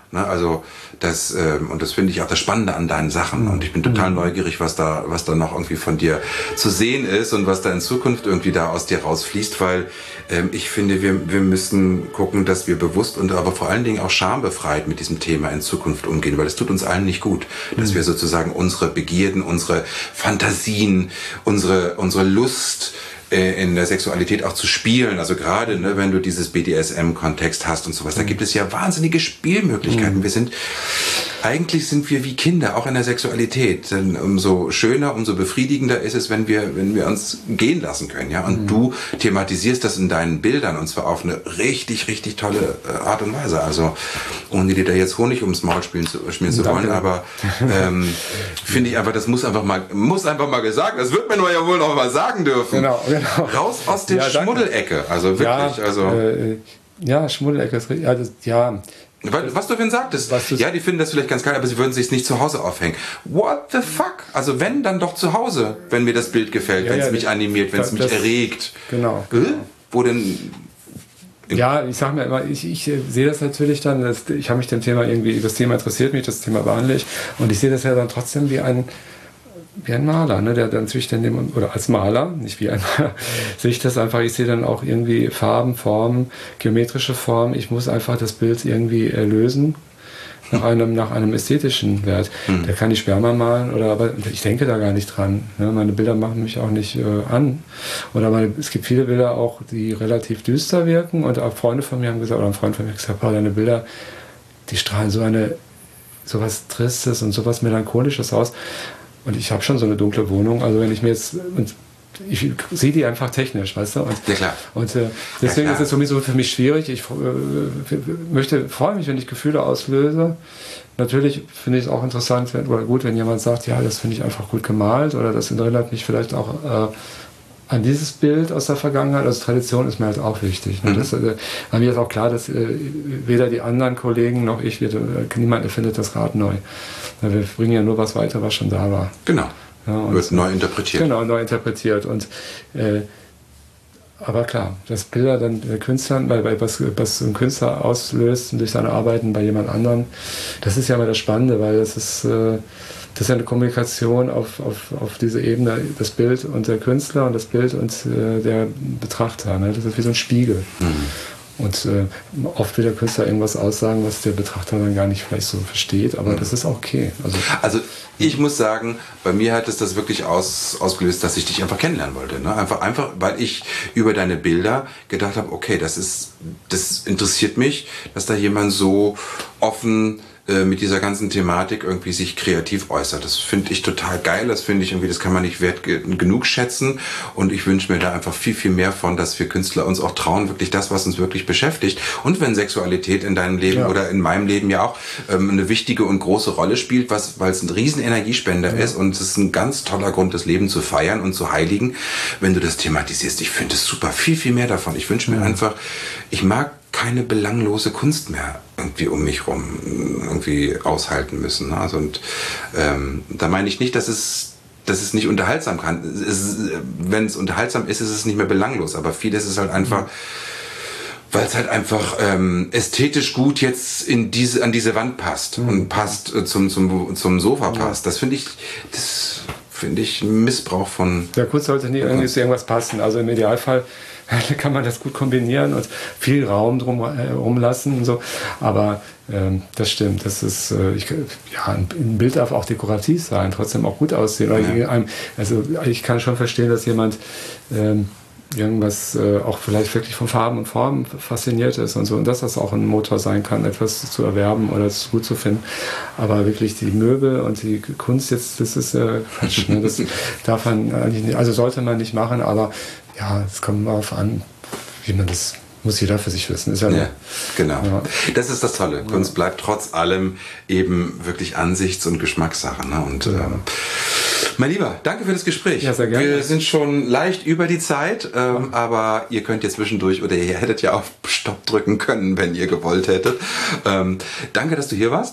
Ne? Also das, ähm, und das finde ich auch das Spannende an deinen Sachen. Und ich bin total neugierig, was da, was da noch irgendwie von dir zu sehen ist und was da in Zukunft irgendwie da aus dir rausfließt, weil ähm, ich finde, wir, wir müssen gucken, dass wir bewusst und aber vor allen Dingen auch schambefreit mit diesem Thema in Zukunft umgehen, weil es tut uns allen nicht gut, dass wir sozusagen unsere Begierden, unsere Fantasien, unsere, unsere Lust in der Sexualität auch zu spielen, also gerade ne, wenn du dieses B D S M-Kontext hast und sowas, da gibt es ja wahnsinnige Spielmöglichkeiten. Mhm. Wir sind, eigentlich sind wir wie Kinder, auch in der Sexualität. Denn umso schöner, umso befriedigender ist es, wenn wir, wenn wir uns gehen lassen können, ja. Und mhm. du thematisierst das in deinen Bildern und zwar auf eine richtig, richtig tolle Art und Weise. Also ohne dir da jetzt Honig ums Maul spielen zu, schmieren zu wollen, aber ähm, finde ich einfach, das muss einfach mal, muss einfach mal gesagt, das wird man nur ja wohl noch mal sagen dürfen. Genau. Genau. Raus aus der ja, Schmuddelecke, also wirklich. Ja, also. Äh, ja Schmuddelecke ist richtig. Ja, das, ja. Was du denn sagtest, ja, die finden das vielleicht ganz geil, aber sie würden sich nicht zu Hause aufhängen. What the fuck? Also wenn, dann doch zu Hause, wenn mir das Bild gefällt, ja, wenn es ja, mich animiert, wenn es mich erregt. Genau. Äh? Wo denn... Ja, ich sag mir immer, ich, ich sehe das natürlich dann, dass, ich habe mich dem Thema irgendwie, das Thema interessiert mich, das Thema behandle ich und ich sehe das ja dann trotzdem wie ein wie ein Maler, ne, der dann natürlich dann dem, oder als Maler, nicht wie ein Maler, sehe ich das einfach, ich sehe dann auch irgendwie Farben, Formen, geometrische Formen, ich muss einfach das Bild irgendwie erlösen nach einem, nach einem ästhetischen Wert. Mhm. Da kann ich Sperma malen, oder, aber ich denke da gar nicht dran. Ne? Meine Bilder machen mich auch nicht äh, an. Oder meine, es gibt viele Bilder auch, die relativ düster wirken und auch Freunde von mir haben gesagt, oder ein Freund von mir hat gesagt, Paul, deine Bilder, die strahlen so eine, so was Tristes und so was Melancholisches aus. Und ich habe schon so eine dunkle Wohnung, also wenn ich mir jetzt, und ich sehe die einfach technisch, weißt du? Und, ja, klar. Und äh, deswegen ja, klar. ist es sowieso für mich schwierig. Ich äh, möchte, freue mich, wenn ich Gefühle auslöse. Natürlich finde ich es auch interessant, wenn, oder gut, wenn jemand sagt, ja, das finde ich einfach gut gemalt oder das erinnert mich vielleicht auch äh, an dieses Bild aus der Vergangenheit. Also Tradition ist mir halt auch wichtig. Ne? Mhm. Das, äh, mir ist auch klar, dass äh, weder die anderen Kollegen noch ich, wird, äh, niemand erfindet das Rad neu. Ja, wir bringen ja nur was weiter, was schon da war. Genau. Ja, und, wird neu interpretiert. Genau, neu interpretiert. Und, äh, aber klar, das Bilder dann der Künstler, weil, weil was, was ein Künstler auslöst durch seine Arbeiten bei jemand anderem, das ist ja immer das Spannende, weil das ist, äh, das ist ja eine Kommunikation auf, auf, auf diese Ebene, das Bild und der Künstler und das Bild und äh, der Betrachter. Ne? Das ist wie so ein Spiegel. Mhm. Und äh, oft will der Künstler irgendwas aussagen, was der Betrachter dann gar nicht vielleicht so versteht, aber mhm. das ist auch okay. Also, also ich muss sagen, bei mir hat es das wirklich aus, ausgelöst, dass ich dich einfach kennenlernen wollte. Ne? Einfach, einfach, weil ich über deine Bilder gedacht habe, okay, das ist, das interessiert mich, dass da jemand so offen mit dieser ganzen Thematik irgendwie sich kreativ äußert. Das finde ich total geil, das finde ich irgendwie, das kann man nicht wert genug schätzen und ich wünsche mir da einfach viel, viel mehr von, dass wir Künstler uns auch trauen, wirklich das, was uns wirklich beschäftigt und wenn Sexualität in deinem Leben ja. oder in meinem Leben ja auch ähm, eine wichtige und große Rolle spielt, was, weil es ein riesen Energiespender ja. ist und es ist ein ganz toller Grund, das Leben zu feiern und zu heiligen, wenn du das thematisierst. Ich finde es super, viel, viel mehr davon. Ich wünsche mir ja. einfach, ich mag keine belanglose Kunst mehr irgendwie um mich rum irgendwie aushalten müssen. Also und ähm, da meine ich nicht, dass es, dass es nicht unterhaltsam kann. Wenn es unterhaltsam ist, ist es nicht mehr belanglos. Aber vieles ist halt einfach, weil es halt einfach ähm, ästhetisch gut jetzt in diese, an diese Wand passt mhm. und passt äh, zum, zum, zum Sofa passt. Das finde ich, das finde ich Missbrauch von. Ja, Kunst sollte nie irgendwie zu irgendwas passen. Also im Idealfall kann man das gut kombinieren und viel Raum drum äh, rumlassen und so. Aber ähm, das stimmt. Das ist, äh, ich, ja, ein Bild darf auch dekorativ sein, trotzdem auch gut aussehen. Ja. Also ich kann schon verstehen, dass jemand ähm, irgendwas äh, auch vielleicht wirklich von Farben und Formen fasziniert ist und so. Und dass das auch ein Motor sein kann, etwas zu erwerben oder es gut zu finden. Aber wirklich die Möbel und die Kunst jetzt, das ist äh, Quatsch. Ne? Das darf man eigentlich nicht, also sollte man nicht machen, aber ja, es kommt darauf an, wie man das, muss jeder für sich wissen. Ist ja, ja genau. Ja. Das ist das Tolle. Kunst bleibt trotz allem eben wirklich Ansichts- und Geschmackssache. Ne? Und ja. ähm, mein Lieber, danke für das Gespräch. Ja, sehr gerne. Wir sind schon leicht über die Zeit, ähm, aber ihr könnt jetzt zwischendurch oder ihr hättet ja auf Stopp drücken können, wenn ihr gewollt hättet. Ähm, danke, dass du hier warst.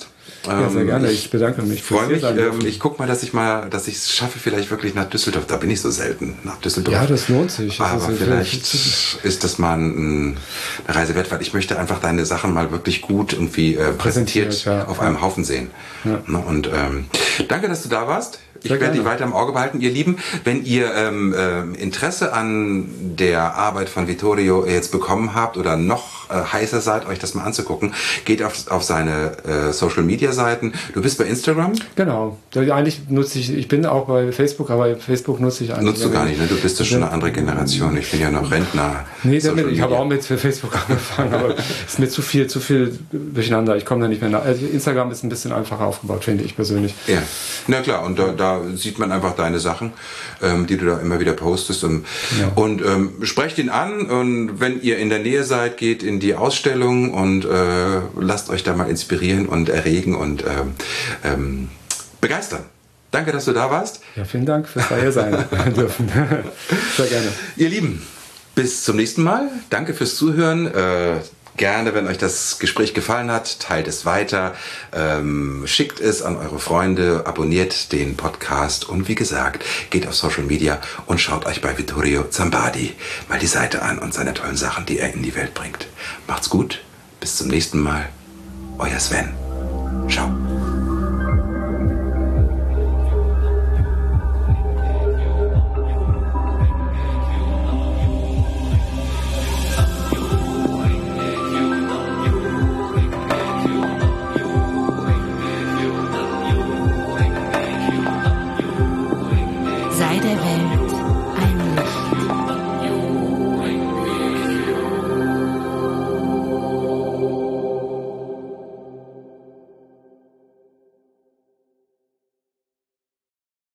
Ja, sehr Ähm, gerne. Ich bedanke mich. Ich freue mich. Sein Ähm, ich gucke mal, dass ich mal, dass ich es schaffe, vielleicht wirklich nach Düsseldorf. Da bin ich so selten. Nach Düsseldorf. Ja, das lohnt sich. Das Aber ist- vielleicht ist das mal ein, eine Reise wert, weil ich möchte einfach deine Sachen mal wirklich gut irgendwie äh, präsentiert, Präsentiert, ja. auf einem Haufen sehen. Ja. Ne, und ähm, danke, dass du da warst. Ich Sehr werde dich gerne. weiter im Auge behalten, ihr Lieben. Wenn ihr ähm, ähm, Interesse an der Arbeit von Vittorio jetzt bekommen habt oder noch äh, heißer seid, euch das mal anzugucken, geht auf, auf seine äh, Social-Media-Seiten. Du bist bei Instagram? Genau. Da- Eigentlich nutze ich, ich bin auch bei Facebook, aber Facebook nutze ich eigentlich. Nutzt du gar nicht, ne? Du bist ja schon eine andere Generation. Ich bin ja noch Rentner. Nee, Social damit, ich habe Media. auch mit Facebook angefangen, aber es ist mir zu viel, zu viel durcheinander. Ich komme da nicht mehr nach. Also Instagram ist ein bisschen einfacher aufgebaut, finde ich persönlich. Ja, na klar, und da, da sieht man einfach deine Sachen, ähm, die du da immer wieder postest. Und, Ja. und ähm, sprecht ihn an, und wenn ihr in der Nähe seid, geht in die Ausstellung und äh, lasst euch da mal inspirieren und erregen und ähm, ähm, begeistern. Danke, dass du da warst. Ja, vielen Dank fürs Hier sein dürfen. Sehr gerne. Ihr Lieben, bis zum nächsten Mal. Danke fürs Zuhören. Äh, gerne, wenn euch das Gespräch gefallen hat, teilt es weiter, ähm, schickt es an eure Freunde, abonniert den Podcast und wie gesagt, geht auf Social Media und schaut euch bei Vittorio Zambadi mal die Seite an und seine tollen Sachen, die er in die Welt bringt. Macht's gut, bis zum nächsten Mal. Euer Sven. Ciao.